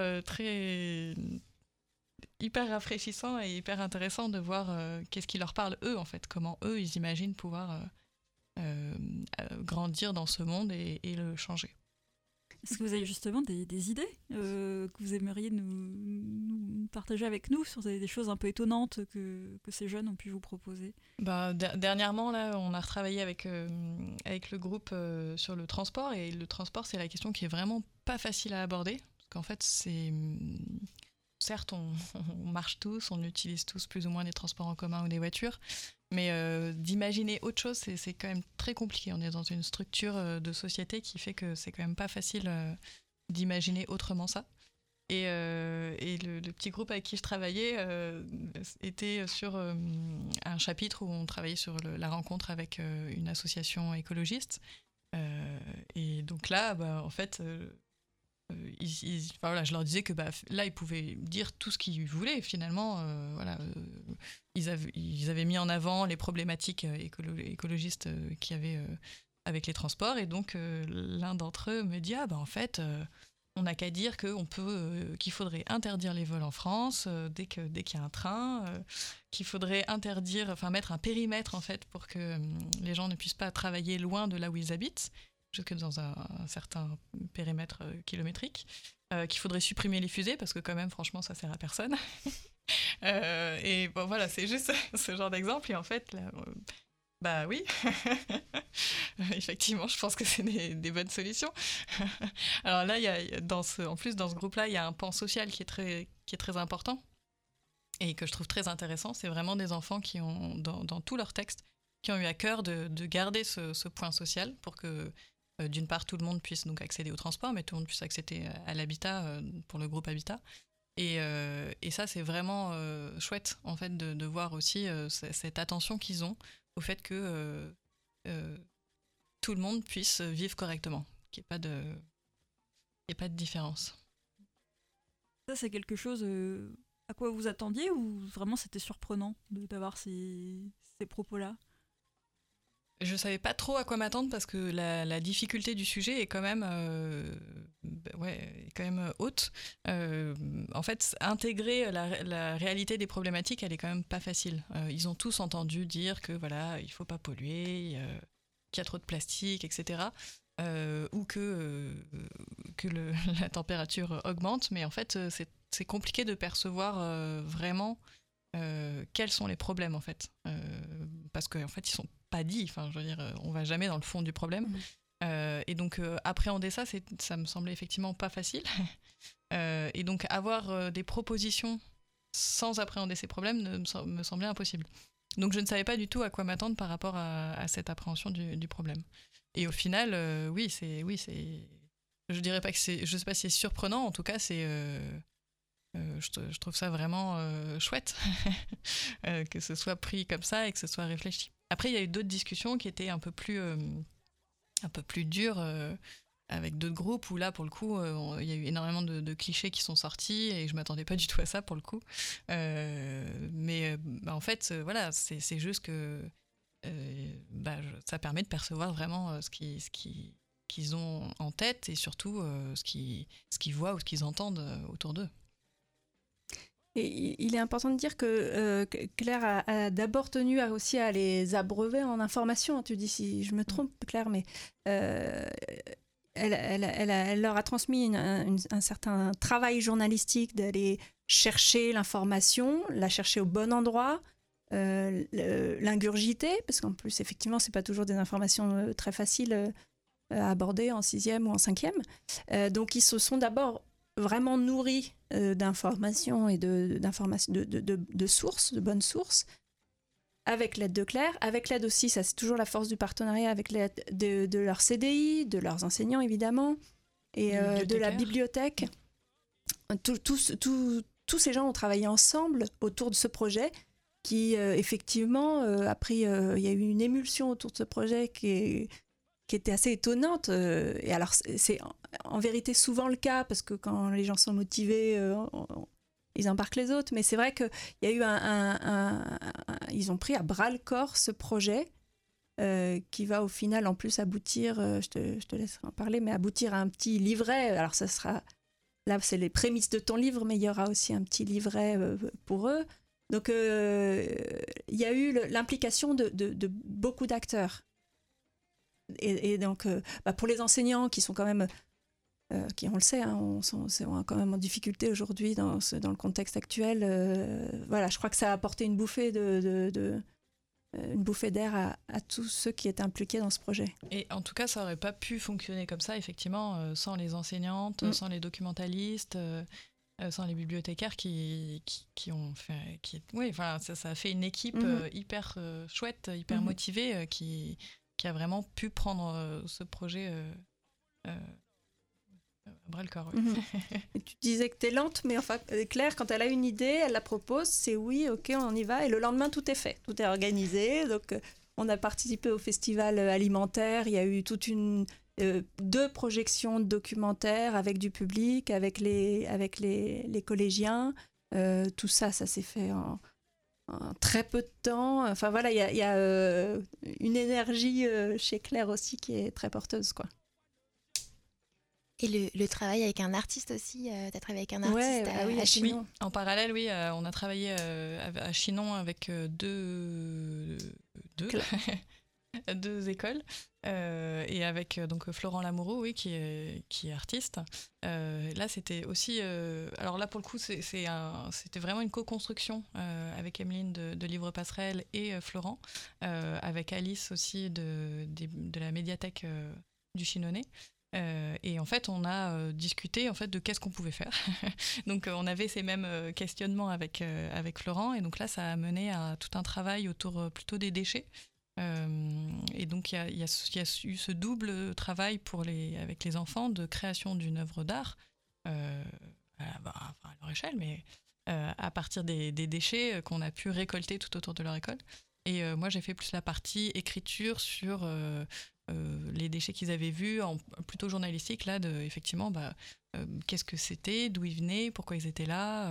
hyper rafraîchissant et hyper intéressant de voir qu'est-ce qui leur parle eux en fait, comment eux ils imaginent pouvoir grandir dans ce monde et le changer. Est-ce que vous avez justement des idées que vous aimeriez nous partager avec nous sur des choses un peu étonnantes que ces jeunes ont pu vous proposer? Dernièrement, là, on a retravaillé avec le groupe sur le transport. Et le transport, c'est la question qui est vraiment pas facile à aborder. Parce qu'en fait, certes, on marche tous, on utilise tous plus ou moins des transports en commun ou des voitures. Mais d'imaginer autre chose, c'est quand même très compliqué. On est dans une structure de société qui fait que c'est quand même pas facile d'imaginer autrement ça. Et le petit groupe avec qui je travaillais était sur un chapitre où on travaillait sur la rencontre avec une association écologiste. Et donc là, en fait... je leur disais que là ils pouvaient dire tout ce qu'ils voulaient finalement. Ils avaient mis en avant les problématiques écologistes qu'il y avait avec les transports, et donc l'un d'entre eux me dit en fait on n'a qu'à dire qu'il faudrait interdire les vols en France dès qu'il y a un train, qu'il faudrait mettre un périmètre en fait pour que les gens ne puissent pas travailler loin de là où ils habitent, jusque dans un certain périmètre kilométrique, qu'il faudrait supprimer les fusées, parce que quand même, franchement, ça sert à personne. Et voilà, c'est juste ce genre d'exemple. Et en fait, là, oui, effectivement, je pense que c'est des bonnes solutions. Alors là, en plus, dans ce groupe-là, il y a un pan social qui est très important et que je trouve très intéressant. C'est vraiment des enfants qui ont, dans tous leurs textes, qui ont eu à cœur de garder ce point social pour que d'une part, tout le monde puisse donc accéder au transport, mais tout le monde puisse accéder à l'habitat pour le groupe Habitat. Et ça, c'est vraiment chouette, en fait, de voir aussi cette attention qu'ils ont au fait que tout le monde puisse vivre correctement, qu'il n'y ait pas de différence. Ça, c'est quelque chose à quoi vous attendiez, ou vraiment c'était surprenant d'avoir ces propos-là? Je savais pas trop à quoi m'attendre parce que la difficulté du sujet est quand même, haute. En fait, intégrer la réalité des problématiques, elle est quand même pas facile. Ils ont tous entendu dire que il faut pas polluer, qu'il y a trop de plastique, etc. Ou que la température augmente. Mais en fait, c'est compliqué de percevoir vraiment quels sont les problèmes en fait, parce qu'en fait ils sont pas dit, je veux dire, on va jamais dans le fond du problème. Et donc appréhender ça me semblait effectivement pas facile. Et donc avoir des propositions sans appréhender ces problèmes me semblait impossible. Donc je ne savais pas du tout à quoi m'attendre par rapport à cette appréhension du problème. Et au final, je dirais pas que je sais pas si c'est surprenant, en tout cas, je trouve ça vraiment chouette que ce soit pris comme ça et que ce soit réfléchi. Après, il y a eu d'autres discussions qui étaient un peu plus dures avec d'autres groupes où là, pour le coup, il y a eu énormément de clichés qui sont sortis et je m'attendais pas du tout à ça pour le coup. Mais en fait, voilà, c'est juste que ça permet de percevoir vraiment ce qu'ils ont en tête et surtout ce qu'ils voient ou ce qu'ils entendent autour d'eux. Et il est important de dire que Claire a d'abord tenu aussi à les abreuver en information. Tu dis si je me trompe, Claire, mais elle leur a transmis un certain travail journalistique d'aller chercher l'information, la chercher au bon endroit, l'ingurgiter, parce qu'en plus, effectivement, c'est pas toujours des informations très faciles à aborder en 6e ou en 5e. Donc, ils se sont d'abord vraiment nourris d'informations et de sources, de bonnes sources, avec l'aide de Claire, avec l'aide aussi, ça c'est toujours la force du partenariat, avec l'aide de leur CDI, de leurs enseignants évidemment, et de la bibliothèque. Tous ces gens ont travaillé ensemble autour de ce projet qui, effectivement, il y a eu une émulsion autour de ce projet qui était assez étonnante. Et alors, c'est en vérité souvent le cas, parce que quand les gens sont motivés, ils embarquent les autres. Mais c'est vrai qu'il y a eu ils ont pris à bras-le-corps ce projet qui va au final, en plus, aboutir, je te laisserai en parler, mais aboutir à un petit livret. Alors, ça sera... Là, c'est les prémices de ton livre, mais il y aura aussi un petit livret pour eux. Donc, il y a eu l'implication de beaucoup d'acteurs. Et donc, pour les enseignants qui sont quand même, qui on le sait, sont quand même en difficulté aujourd'hui dans le contexte actuel, je crois que ça a apporté une bouffée une bouffée d'air à tous ceux qui étaient impliqués dans ce projet. Et en tout cas, ça n'aurait pas pu fonctionner comme ça, effectivement, sans les enseignantes, sans les documentalistes, sans les bibliothécaires qui ont fait... ça a fait une équipe hyper chouette, hyper motivée, qui a vraiment pu prendre ce projet à bras-le-corps. Oui. Et tu disais que tu es lente, mais enfin, Claire, quand elle a une idée, elle la propose, c'est oui, ok, on y va, et le lendemain, tout est fait, tout est organisé. Donc, on a participé au festival alimentaire, il y a eu toute 2 projections de documentaires avec du public, avec les collégiens. Tout ça s'est fait en très peu de temps. Enfin voilà, il y a une énergie chez Claire aussi qui est très porteuse, quoi. Et le travail avec un artiste aussi, tu as travaillé avec un artiste à Chinon. Oui, en parallèle, oui, on a travaillé à Chinon avec deux écoles et avec donc Florent Lamoureux, oui, qui est artiste. Là, c'était aussi... alors là, pour le coup, c'était vraiment une co-construction avec Emeline de Livre Passerelle et Florent, avec Alice aussi de la médiathèque du Chinonais. Et en fait, on a discuté en fait de qu'est-ce qu'on pouvait faire. Donc, on avait ces mêmes questionnements avec Florent, et donc là, ça a mené à tout un travail autour plutôt des déchets. Et donc, il y a eu ce double travail avec les enfants de création d'une œuvre d'art à leur échelle, mais à partir des déchets qu'on a pu récolter tout autour de leur école. Et moi, j'ai fait plus la partie écriture sur les déchets qu'ils avaient vus, plutôt journalistique, là, effectivement, qu'est-ce que c'était, d'où ils venaient, pourquoi ils étaient là,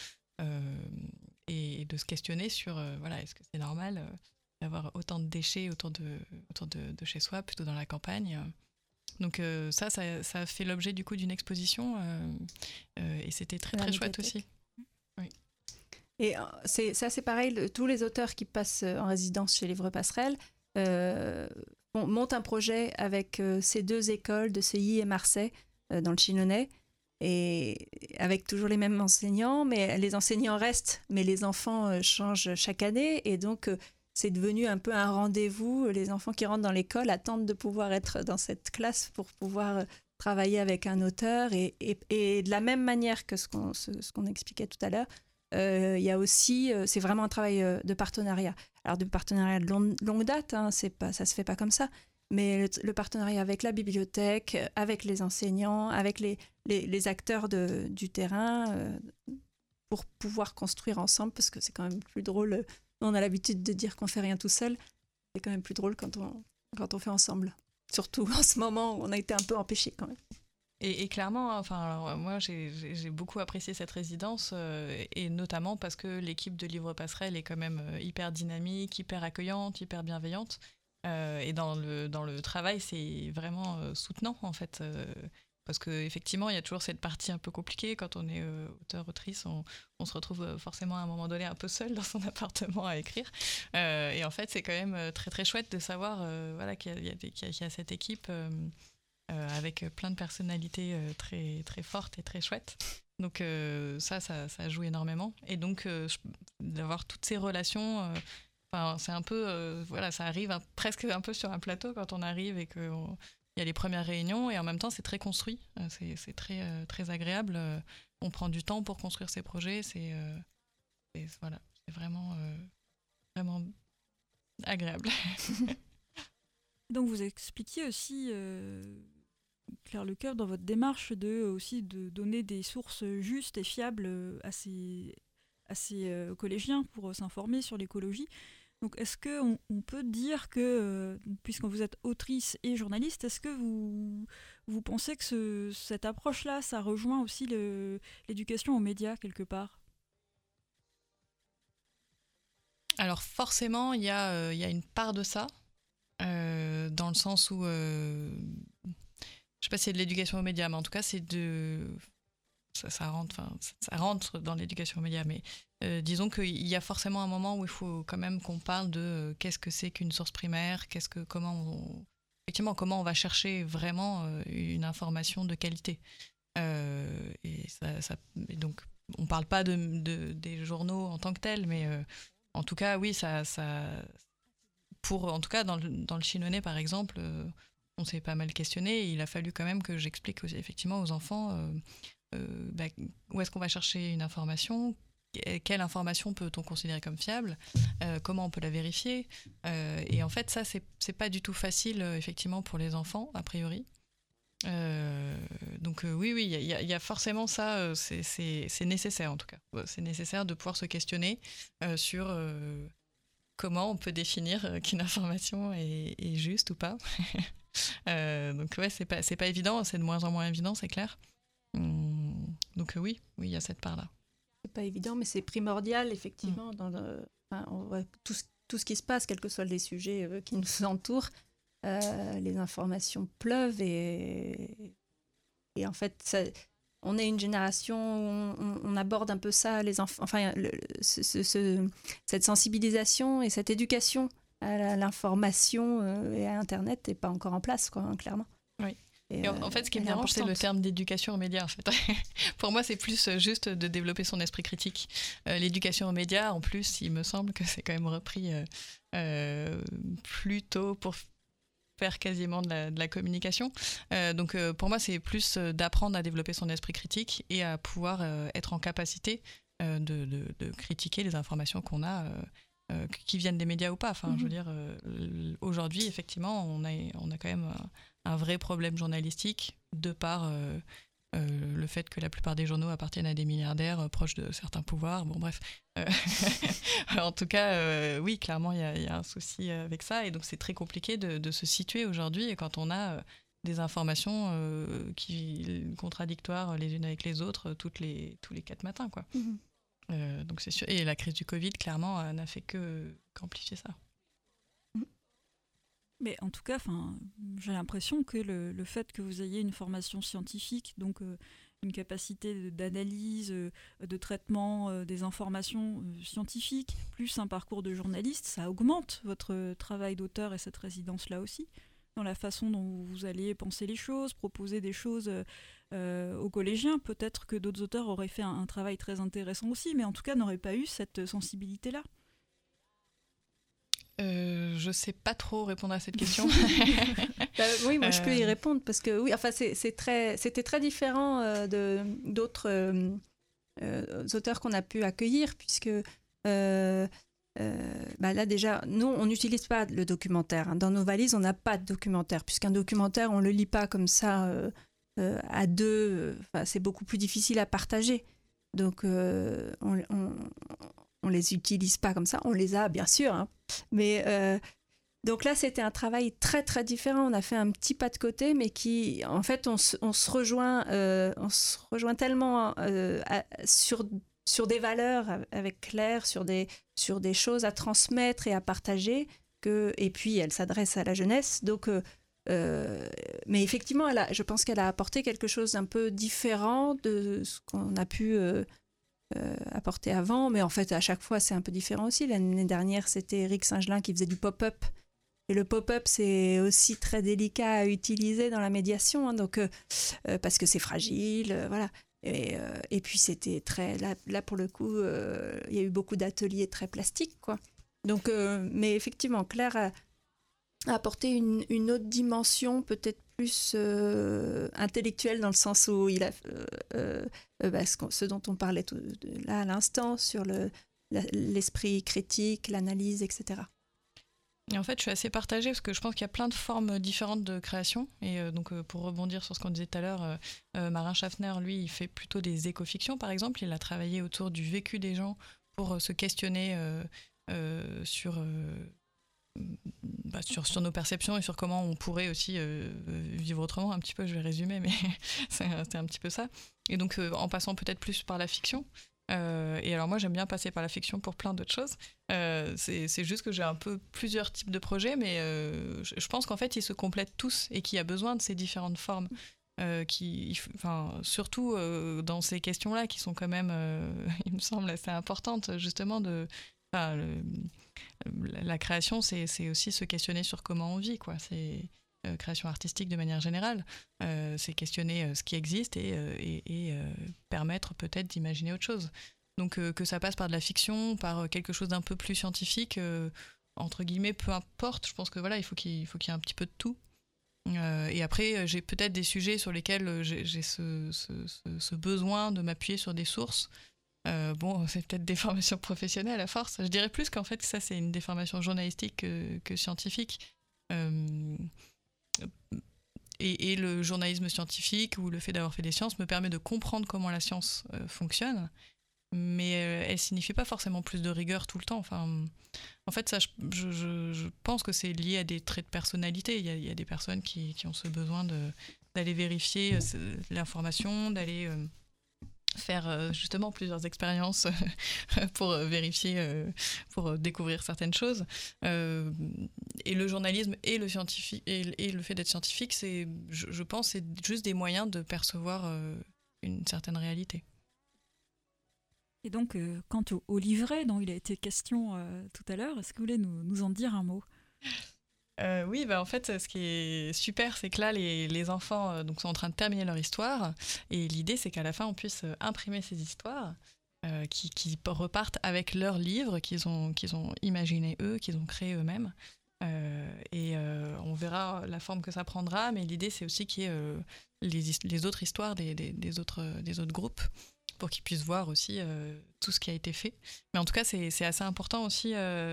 et de se questionner sur, est-ce que c'est normal d'avoir autant de déchets autour de chez soi, plutôt dans la campagne. Donc ça a fait l'objet du coup d'une exposition, et c'était très très chouette aussi. Oui. Et c'est pareil, tous les auteurs qui passent en résidence chez Livre Passerelle montent un projet avec ces 2 écoles de CI et Marseille dans le Chinonais, et avec toujours les mêmes enseignants, mais les enseignants restent, mais les enfants changent chaque année, et donc c'est devenu un peu un rendez-vous. Les enfants qui rentrent dans l'école attendent de pouvoir être dans cette classe pour pouvoir travailler avec un auteur, et de la même manière que ce qu'on expliquait tout à l'heure, il y a aussi, c'est vraiment un travail de partenariat. Alors de partenariat de longue date, ça se fait pas comme ça, mais le partenariat avec la bibliothèque, avec les enseignants, avec les acteurs du terrain, pour pouvoir construire ensemble, parce que c'est quand même plus drôle. On a l'habitude de dire qu'on fait rien tout seul. C'est quand même plus drôle quand on fait ensemble. Surtout en ce moment où on a été un peu empêchés quand même. Et clairement, alors, moi j'ai beaucoup apprécié cette résidence, et notamment parce que l'équipe de Livre Passerelle est quand même hyper dynamique, hyper accueillante, hyper bienveillante. Et dans le travail, c'est vraiment soutenant en fait. Parce qu'effectivement, il y a toujours cette partie un peu compliquée. Quand on est auteur-autrice, on se retrouve forcément à un moment donné un peu seul dans son appartement à écrire. Et en fait, c'est quand même très très chouette de savoir qu'il y a cette équipe avec plein de personnalités très, très fortes et très chouettes. Donc ça joue énormément. Et donc d'avoir toutes ces relations, c'est un peu... ça arrive presque un peu sur un plateau quand on arrive et qu'il y a les premières réunions, et en même temps c'est très construit, c'est très, très agréable. On prend du temps pour construire ces projets, c'est vraiment, vraiment agréable. Donc vous expliquiez aussi, Claire Lecoeur, dans votre démarche de donner des sources justes et fiables à ces collégiens pour s'informer sur l'écologie. Donc est-ce qu'on peut dire que, puisque vous êtes autrice et journaliste, est-ce que vous pensez que cette approche-là, ça rejoint aussi l'éducation aux médias quelque part ? Alors forcément, il y a une part de ça, dans le sens où, je ne sais pas si c'est de l'éducation aux médias, mais en tout cas c'est ça rentre dans l'éducation aux médias, mais disons qu'il y a forcément un moment où il faut quand même qu'on parle de qu'est-ce que c'est qu'une source primaire, comment on va chercher vraiment une information de qualité. Et donc on ne parle pas des journaux en tant que tels, mais en tout cas oui, en tout cas dans le Chinonais par exemple, on s'est pas mal questionné, et il a fallu quand même que j'explique aussi, effectivement aux enfants où est-ce qu'on va chercher une information, quelle information peut-on considérer comme fiable, comment on peut la vérifier, et en fait ça c'est pas du tout facile effectivement pour les enfants a priori. Donc oui, il y a forcément ça, c'est nécessaire en tout cas. C'est nécessaire de pouvoir se questionner sur comment on peut définir qu'une information est juste ou pas. Donc ouais, c'est pas évident, c'est de moins en moins évident, c'est clair. Donc oui, il y a cette part-là. C'est pas évident, mais c'est primordial, effectivement. On voit tout ce qui se passe, quels que soient les sujets qui nous entourent. Les informations pleuvent, et en fait, on est une génération où on aborde un peu ça, les enfants. Enfin, cette sensibilisation et cette éducation à l'information et à Internet n'est pas encore en place, quoi, clairement. Oui. Et en fait, ce qui me dérange, c'est le terme d'éducation aux médias. En fait. Pour moi, c'est plus juste de développer son esprit critique. L'éducation aux médias, en plus, il me semble que c'est quand même repris plus tôt pour faire quasiment de la communication. Donc, pour moi, c'est plus d'apprendre à développer son esprit critique et à pouvoir être en capacité de critiquer les informations qu'on a, qui viennent des médias ou pas. Enfin, je veux dire, aujourd'hui, effectivement, on a quand même un vrai problème journalistique de par le fait que la plupart des journaux appartiennent à des milliardaires proches de certains pouvoirs. Bon, bref. En tout cas, oui, clairement, il y a un souci avec ça. Et donc, c'est très compliqué de se situer aujourd'hui. Et quand on a des informations contradictoires les unes avec les autres tous les 4 matins, quoi. Donc, c'est sûr. Et la crise du Covid, clairement, n'a fait qu'amplifier ça. Mais en tout cas, j'ai l'impression que le fait que vous ayez une formation scientifique, donc une capacité d'analyse, de traitement des informations scientifiques, plus un parcours de journaliste, ça augmente votre travail d'auteur et cette résidence-là aussi, dans la façon dont vous allez penser les choses, proposer des choses aux collégiens. Peut-être que d'autres auteurs auraient fait un travail très intéressant aussi, mais en tout cas n'auraient pas eu cette sensibilité-là. Je sais pas trop répondre à cette question. Oui, moi je peux y répondre parce que oui, enfin c'était très différent d'autres auteurs qu'on a pu accueillir, puisque là déjà, nous, on n'utilise pas le documentaire. Dans nos valises, on n'a pas de documentaire, puisqu'un documentaire, on ne le lit pas comme ça à deux. C'est beaucoup plus difficile à partager. Donc, on les utilise pas comme ça. On les a, bien sûr. Hein. Mais donc là, c'était un travail très, très différent. On a fait un petit pas de côté, mais qui, en fait, on se rejoint tellement sur des valeurs avec Claire, sur des choses à transmettre et à partager, et puis elle s'adresse à la jeunesse. Donc, mais effectivement, je pense qu'elle a apporté quelque chose d'un peu différent de ce qu'on a pu apporter avant. Mais en fait, à chaque fois, c'est un peu différent aussi. L'année dernière, c'était Eric Singelin qui faisait du pop-up. Et le pop-up, c'est aussi très délicat à utiliser dans la médiation, hein, donc, parce que c'est fragile, voilà. Et puis c'était très là pour le coup il y a eu beaucoup d'ateliers très plastiques, quoi. Donc mais effectivement Claire a apporté une autre dimension, peut-être plus intellectuelle, dans le sens où il a ce dont on parlait là à l'instant, sur l'esprit critique, l'analyse, etc. Et en fait, je suis assez partagée parce que je pense qu'il y a plein de formes différentes de création. Et donc, pour rebondir sur ce qu'on disait tout à l'heure, Marin Schaffner, lui, il fait plutôt des écofictions, par exemple. Il a travaillé autour du vécu des gens pour se questionner sur nos perceptions et sur comment on pourrait aussi vivre autrement. Un petit peu, je vais résumer, mais c'est un petit peu ça. Et donc, en passant peut-être plus par la fiction. Et alors moi j'aime bien passer par la fiction pour plein d'autres choses, c'est juste que j'ai un peu plusieurs types de projets, mais je pense qu'en fait ils se complètent tous et qu'il y a besoin de ces différentes formes, surtout dans ces questions-là qui sont quand même il me semble assez importantes, justement la création, c'est aussi se questionner sur comment on vit, quoi. C'est création artistique de manière générale, c'est questionner ce qui existe et permettre peut-être d'imaginer autre chose. Donc que ça passe par de la fiction, par quelque chose d'un peu plus scientifique, entre guillemets, peu importe. Je pense que voilà, il faut qu'il y ait un petit peu de tout. Et après, j'ai peut-être des sujets sur lesquels j'ai ce besoin de m'appuyer sur des sources. C'est peut-être des formations professionnelles à force. Je dirais plus qu'en fait, ça, c'est une déformation journalistique que scientifique. Et le journalisme scientifique ou le fait d'avoir fait des sciences me permet de comprendre comment la science fonctionne, mais elle signifie pas forcément plus de rigueur tout le temps. Enfin, en fait, ça, je pense que c'est lié à des traits de personnalité. Il y a des personnes qui ont ce besoin d'aller vérifier l'information, d'aller faire justement plusieurs expériences pour vérifier, pour découvrir certaines choses. Et le journalisme et le scientifique et le fait d'être scientifique, je pense, c'est juste des moyens de percevoir une certaine réalité. Et donc, quant au livret dont il a été question tout à l'heure, est-ce que vous voulez nous en dire un mot ? Oui, en fait, ce qui est super, c'est que là, les enfants donc, sont en train de terminer leur histoire. Et l'idée, c'est qu'à la fin, on puisse imprimer ces histoires qui repartent avec leurs livres qu'ils ont imaginés eux, qu'ils ont créés eux-mêmes. On verra la forme que ça prendra. Mais l'idée, c'est aussi qu'il y ait les autres histoires des autres groupes, pour qu'ils puissent voir aussi tout ce qui a été fait. Mais en tout cas, c'est assez important aussi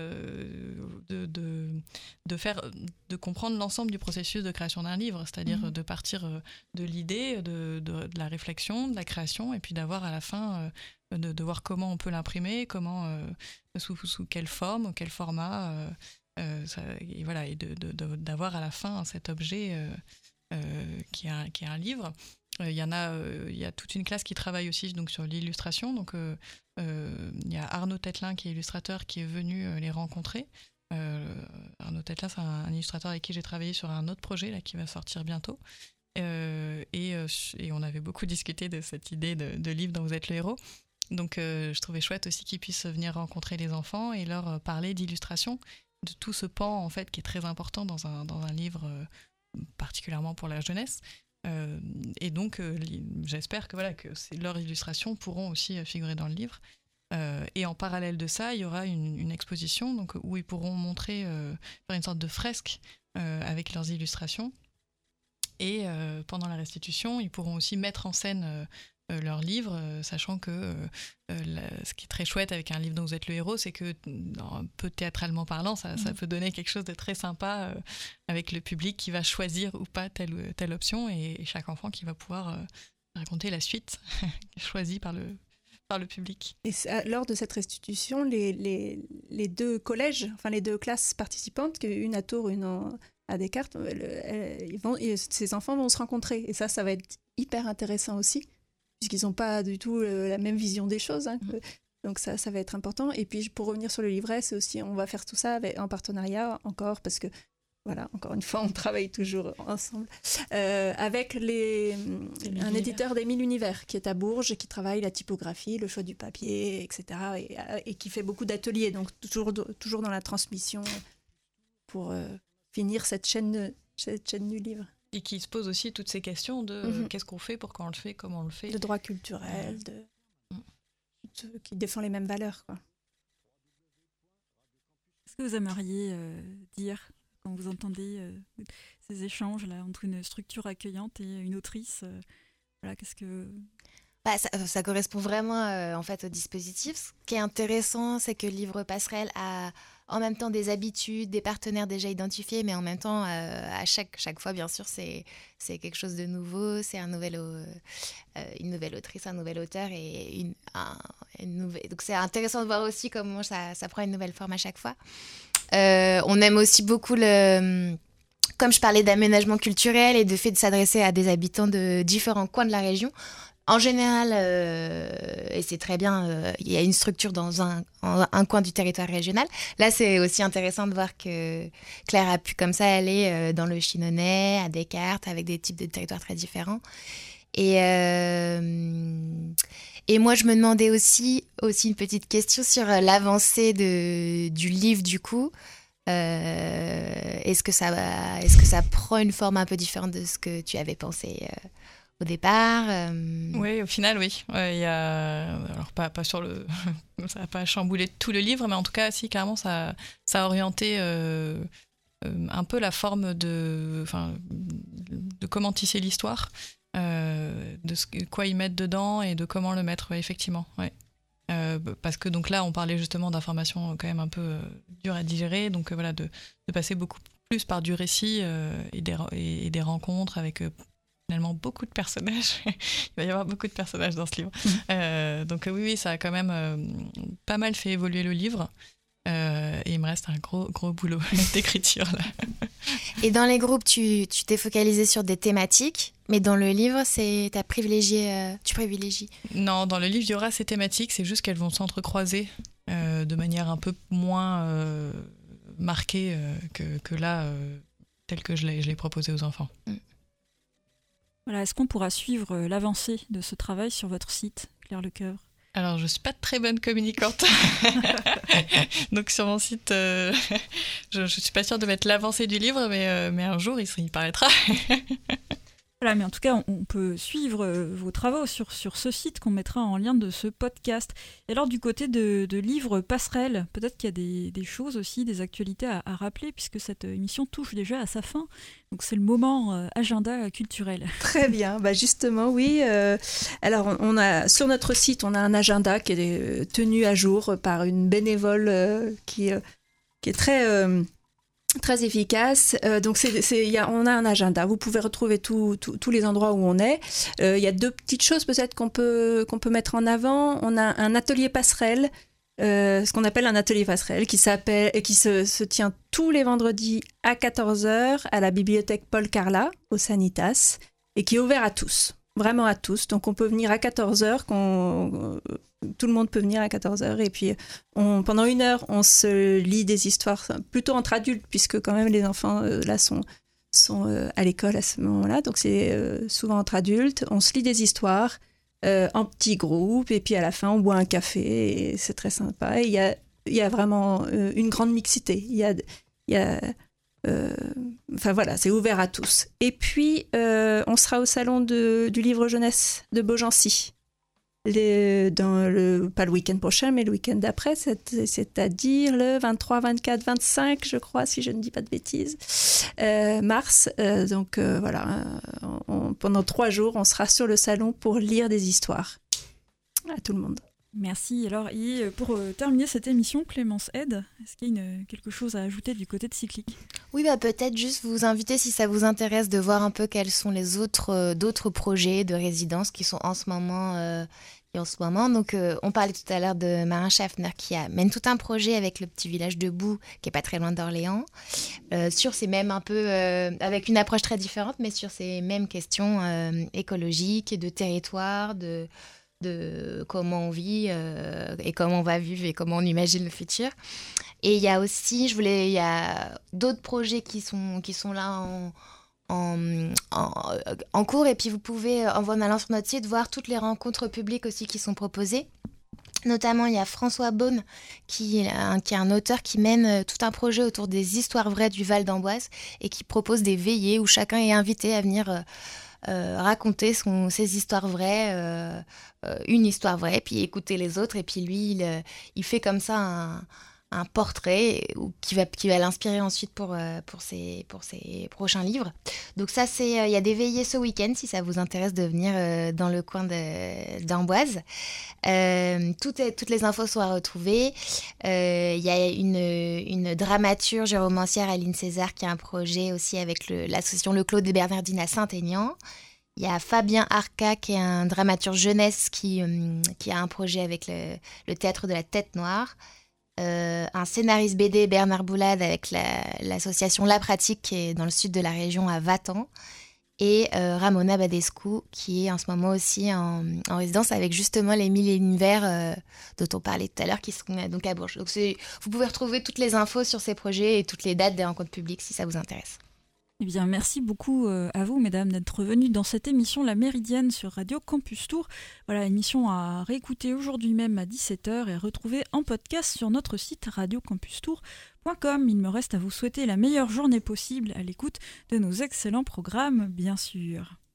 de comprendre l'ensemble du processus de création d'un livre, c'est-à-dire de partir de l'idée, de la réflexion, de la création, et puis d'avoir à la fin, de voir comment on peut l'imprimer, sous quelle forme, quel format, et voilà, et d'avoir à la fin cet objet qui est un livre. Il y a toute une classe qui travaille aussi donc, sur l'illustration. Donc, il y a Arnaud Tetlin, qui est illustrateur, qui est venu les rencontrer. Arnaud Tetlin, c'est un illustrateur avec qui j'ai travaillé sur un autre projet là, qui va sortir bientôt. Et on avait beaucoup discuté de cette idée de livre dont vous êtes le héros. Donc, je trouvais chouette aussi qu'ils puissent venir rencontrer les enfants et leur parler d'illustration, de tout ce pan en fait, qui est très important dans un livre, particulièrement pour la jeunesse. Et donc, j'espère que leurs illustrations pourront aussi figurer dans le livre. Et en parallèle de ça, il y aura une exposition donc, où ils pourront montrer, faire une sorte de fresque avec leurs illustrations. Et pendant la restitution, ils pourront aussi mettre en scène leurs livres, sachant que ce qui est très chouette avec un livre dont vous êtes le héros, c'est que, un peu théâtralement parlant, ça peut donner quelque chose de très sympa avec le public qui va choisir ou pas telle option, et chaque enfant qui va pouvoir raconter la suite choisie par le public. Et lors de cette restitution, les deux collèges, enfin les deux classes participantes, une à Tours, une à Descartes, ces enfants vont se rencontrer. Et ça va être hyper intéressant aussi, puisqu'ils n'ont pas du tout la même vision des choses. Donc ça va être important. Et puis pour revenir sur le livret, c'est aussi, on va faire tout ça en partenariat encore, parce que voilà, encore une fois, on travaille toujours ensemble avec un éditeur d'Émile Univers qui est à Bourges et qui travaille la typographie, le choix du papier, etc. Et qui fait beaucoup d'ateliers, donc toujours dans la transmission pour finir cette chaîne du livre. Et qui se pose aussi toutes ces questions de qu'est-ce qu'on fait, pourquoi on le fait, comment on le fait. De droit culturel, qui défend les mêmes valeurs, quoi. Est-ce que vous aimeriez dire, quand vous entendez ces échanges là, entre une structure accueillante et une autrice, qu'est-ce que... Ça correspond vraiment en fait au dispositif. Ce qui est intéressant, c'est que Livre Passerelle a en même temps des habitudes, des partenaires déjà identifiés, mais en même temps, à chaque fois, bien sûr, c'est quelque chose de nouveau. C'est une nouvelle autrice, un nouvel auteur et une nouvelle... Donc c'est intéressant de voir aussi comment ça prend une nouvelle forme à chaque fois. On aime aussi beaucoup comme je parlais d'aménagement culturel et de fait de s'adresser à des habitants de différents coins de la région. En général, et c'est très bien, il y a une structure dans un coin du territoire régional. Là, c'est aussi intéressant de voir que Claire a pu comme ça aller dans le Chinonnais, à Descartes, avec des types de territoires très différents. Et moi, je me demandais aussi une petite question sur l'avancée du livre, du coup. Est-ce que ça prend une forme un peu différente de ce que tu avais pensé au départ? Oui, au final, oui. Il y a... Alors, pas sur le... ça n'a pas chamboulé tout le livre, mais en tout cas, si, clairement, ça a orienté un peu la forme de comment tisser l'histoire, de quoi y mettre dedans et de comment le mettre, effectivement. Ouais. Parce que donc là, on parlait justement d'informations quand même un peu dures à digérer, donc de passer beaucoup plus par du récit et des rencontres avec... finalement beaucoup de personnages. Il va y avoir beaucoup de personnages dans ce livre. Donc oui, ça a quand même pas mal fait évoluer le livre. Et il me reste un gros boulot d'écriture là. Et dans les groupes, tu t'es focalisé sur des thématiques, mais dans le livre, tu privilégies? Non, dans le livre, il y aura ces thématiques, c'est juste qu'elles vont s'entrecroiser de manière un peu moins marquée que là, telle que je l'ai proposée aux enfants. Voilà, est-ce qu'on pourra suivre l'avancée de ce travail sur votre site, Claire Lecoeuvre? Alors, je ne suis pas très bonne communicante. Donc, sur mon site, je ne suis pas sûre de mettre l'avancée du livre, mais un jour, il paraîtra. Voilà, mais en tout cas, on peut suivre vos travaux sur ce site qu'on mettra en lien de ce podcast. Et alors, du côté de Livre Passerelle, peut-être qu'il y a des choses aussi, des actualités à rappeler, puisque cette émission touche déjà à sa fin. Donc, c'est le moment agenda culturel. Très bien, justement, oui. Alors, sur notre site, on a un agenda qui est tenu à jour par une bénévole qui est très efficace. Donc on a un agenda. Vous pouvez retrouver tous les endroits où on est. Il y a deux petites choses peut-être qu'on peut mettre en avant. On a un atelier passerelle, ce qu'on appelle un atelier passerelle, qui se tient tous les vendredis à 14h à la bibliothèque Paul Carla au Sanitas et qui est ouvert à tous. Vraiment à tous. Donc on peut venir à 14h, tout le monde peut venir à 14h et puis pendant 1 heure, on se lit des histoires plutôt entre adultes puisque quand même les enfants là sont à l'école à ce moment-là. Donc c'est souvent entre adultes. On se lit des histoires en petits groupes et puis à la fin, on boit un café et c'est très sympa. Et il y a vraiment une grande mixité. Enfin voilà, c'est ouvert à tous. Et puis, on sera au salon du livre jeunesse de Beaugency pas le week-end prochain, mais le week-end d'après, c'est-à-dire le 23, 24, 25, je crois, si je ne dis pas de bêtises, mars. Donc voilà, pendant 3 jours, on sera sur le salon pour lire des histoires à tout le monde. Merci. Alors, et pour terminer cette émission, Clémence Aide, est-ce qu'il y a quelque chose à ajouter du côté de Cyclique ? Oui, peut-être juste vous inviter, si ça vous intéresse, de voir un peu quels sont les d'autres projets de résidence qui sont en ce moment. Donc, on parlait tout à l'heure de Marin Schaffner qui mène tout un projet avec le petit village de Boue, qui est pas très loin d'Orléans, sur ces mêmes un peu, avec une approche très différente, mais sur ces mêmes questions écologiques, de territoire, de comment on vit et comment on va vivre et comment on imagine le futur. Et il y a aussi, il y a d'autres projets qui sont là en cours, et puis vous pouvez, en allant sur notre site, voir toutes les rencontres publiques aussi qui sont proposées. Notamment, il y a François Beaune, qui est un auteur qui mène tout un projet autour des histoires vraies du Val d'Amboise et qui propose des veillées où chacun est invité à venir raconter ses histoires vraies, une histoire vraie, puis écouter les autres. Et puis lui, il fait comme ça un portrait qui va l'inspirer ensuite pour ses prochains livres. Donc ça, il y a des veillées ce week-end si ça vous intéresse de venir dans le coin d'Amboise. Toutes les infos sont à retrouver. Il y a une dramaturge et romancière, Aline César, qui a un projet aussi avec l'association Le Clos des Bernardines à Saint-Aignan. Il y a Fabien Arca, qui est un dramaturge jeunesse qui a un projet avec le théâtre de la Tête Noire. Un scénariste BD, Bernard Boulade, avec l'association La Pratique, qui est dans le sud de la région, à Vatan. Et Ramona Badescu, qui est en ce moment aussi en résidence avec justement les 1000 univers dont on parlait tout à l'heure, qui sont donc à Bourges. Donc vous pouvez retrouver toutes les infos sur ces projets et toutes les dates des rencontres publiques si ça vous intéresse. Eh bien, merci beaucoup à vous, mesdames, d'être venues dans cette émission La Méridienne sur Radio Campus Tour. Voilà, émission à réécouter aujourd'hui même à 17h et à retrouver en podcast sur notre site radiocampustour.com. Il me reste à vous souhaiter la meilleure journée possible à l'écoute de nos excellents programmes, bien sûr.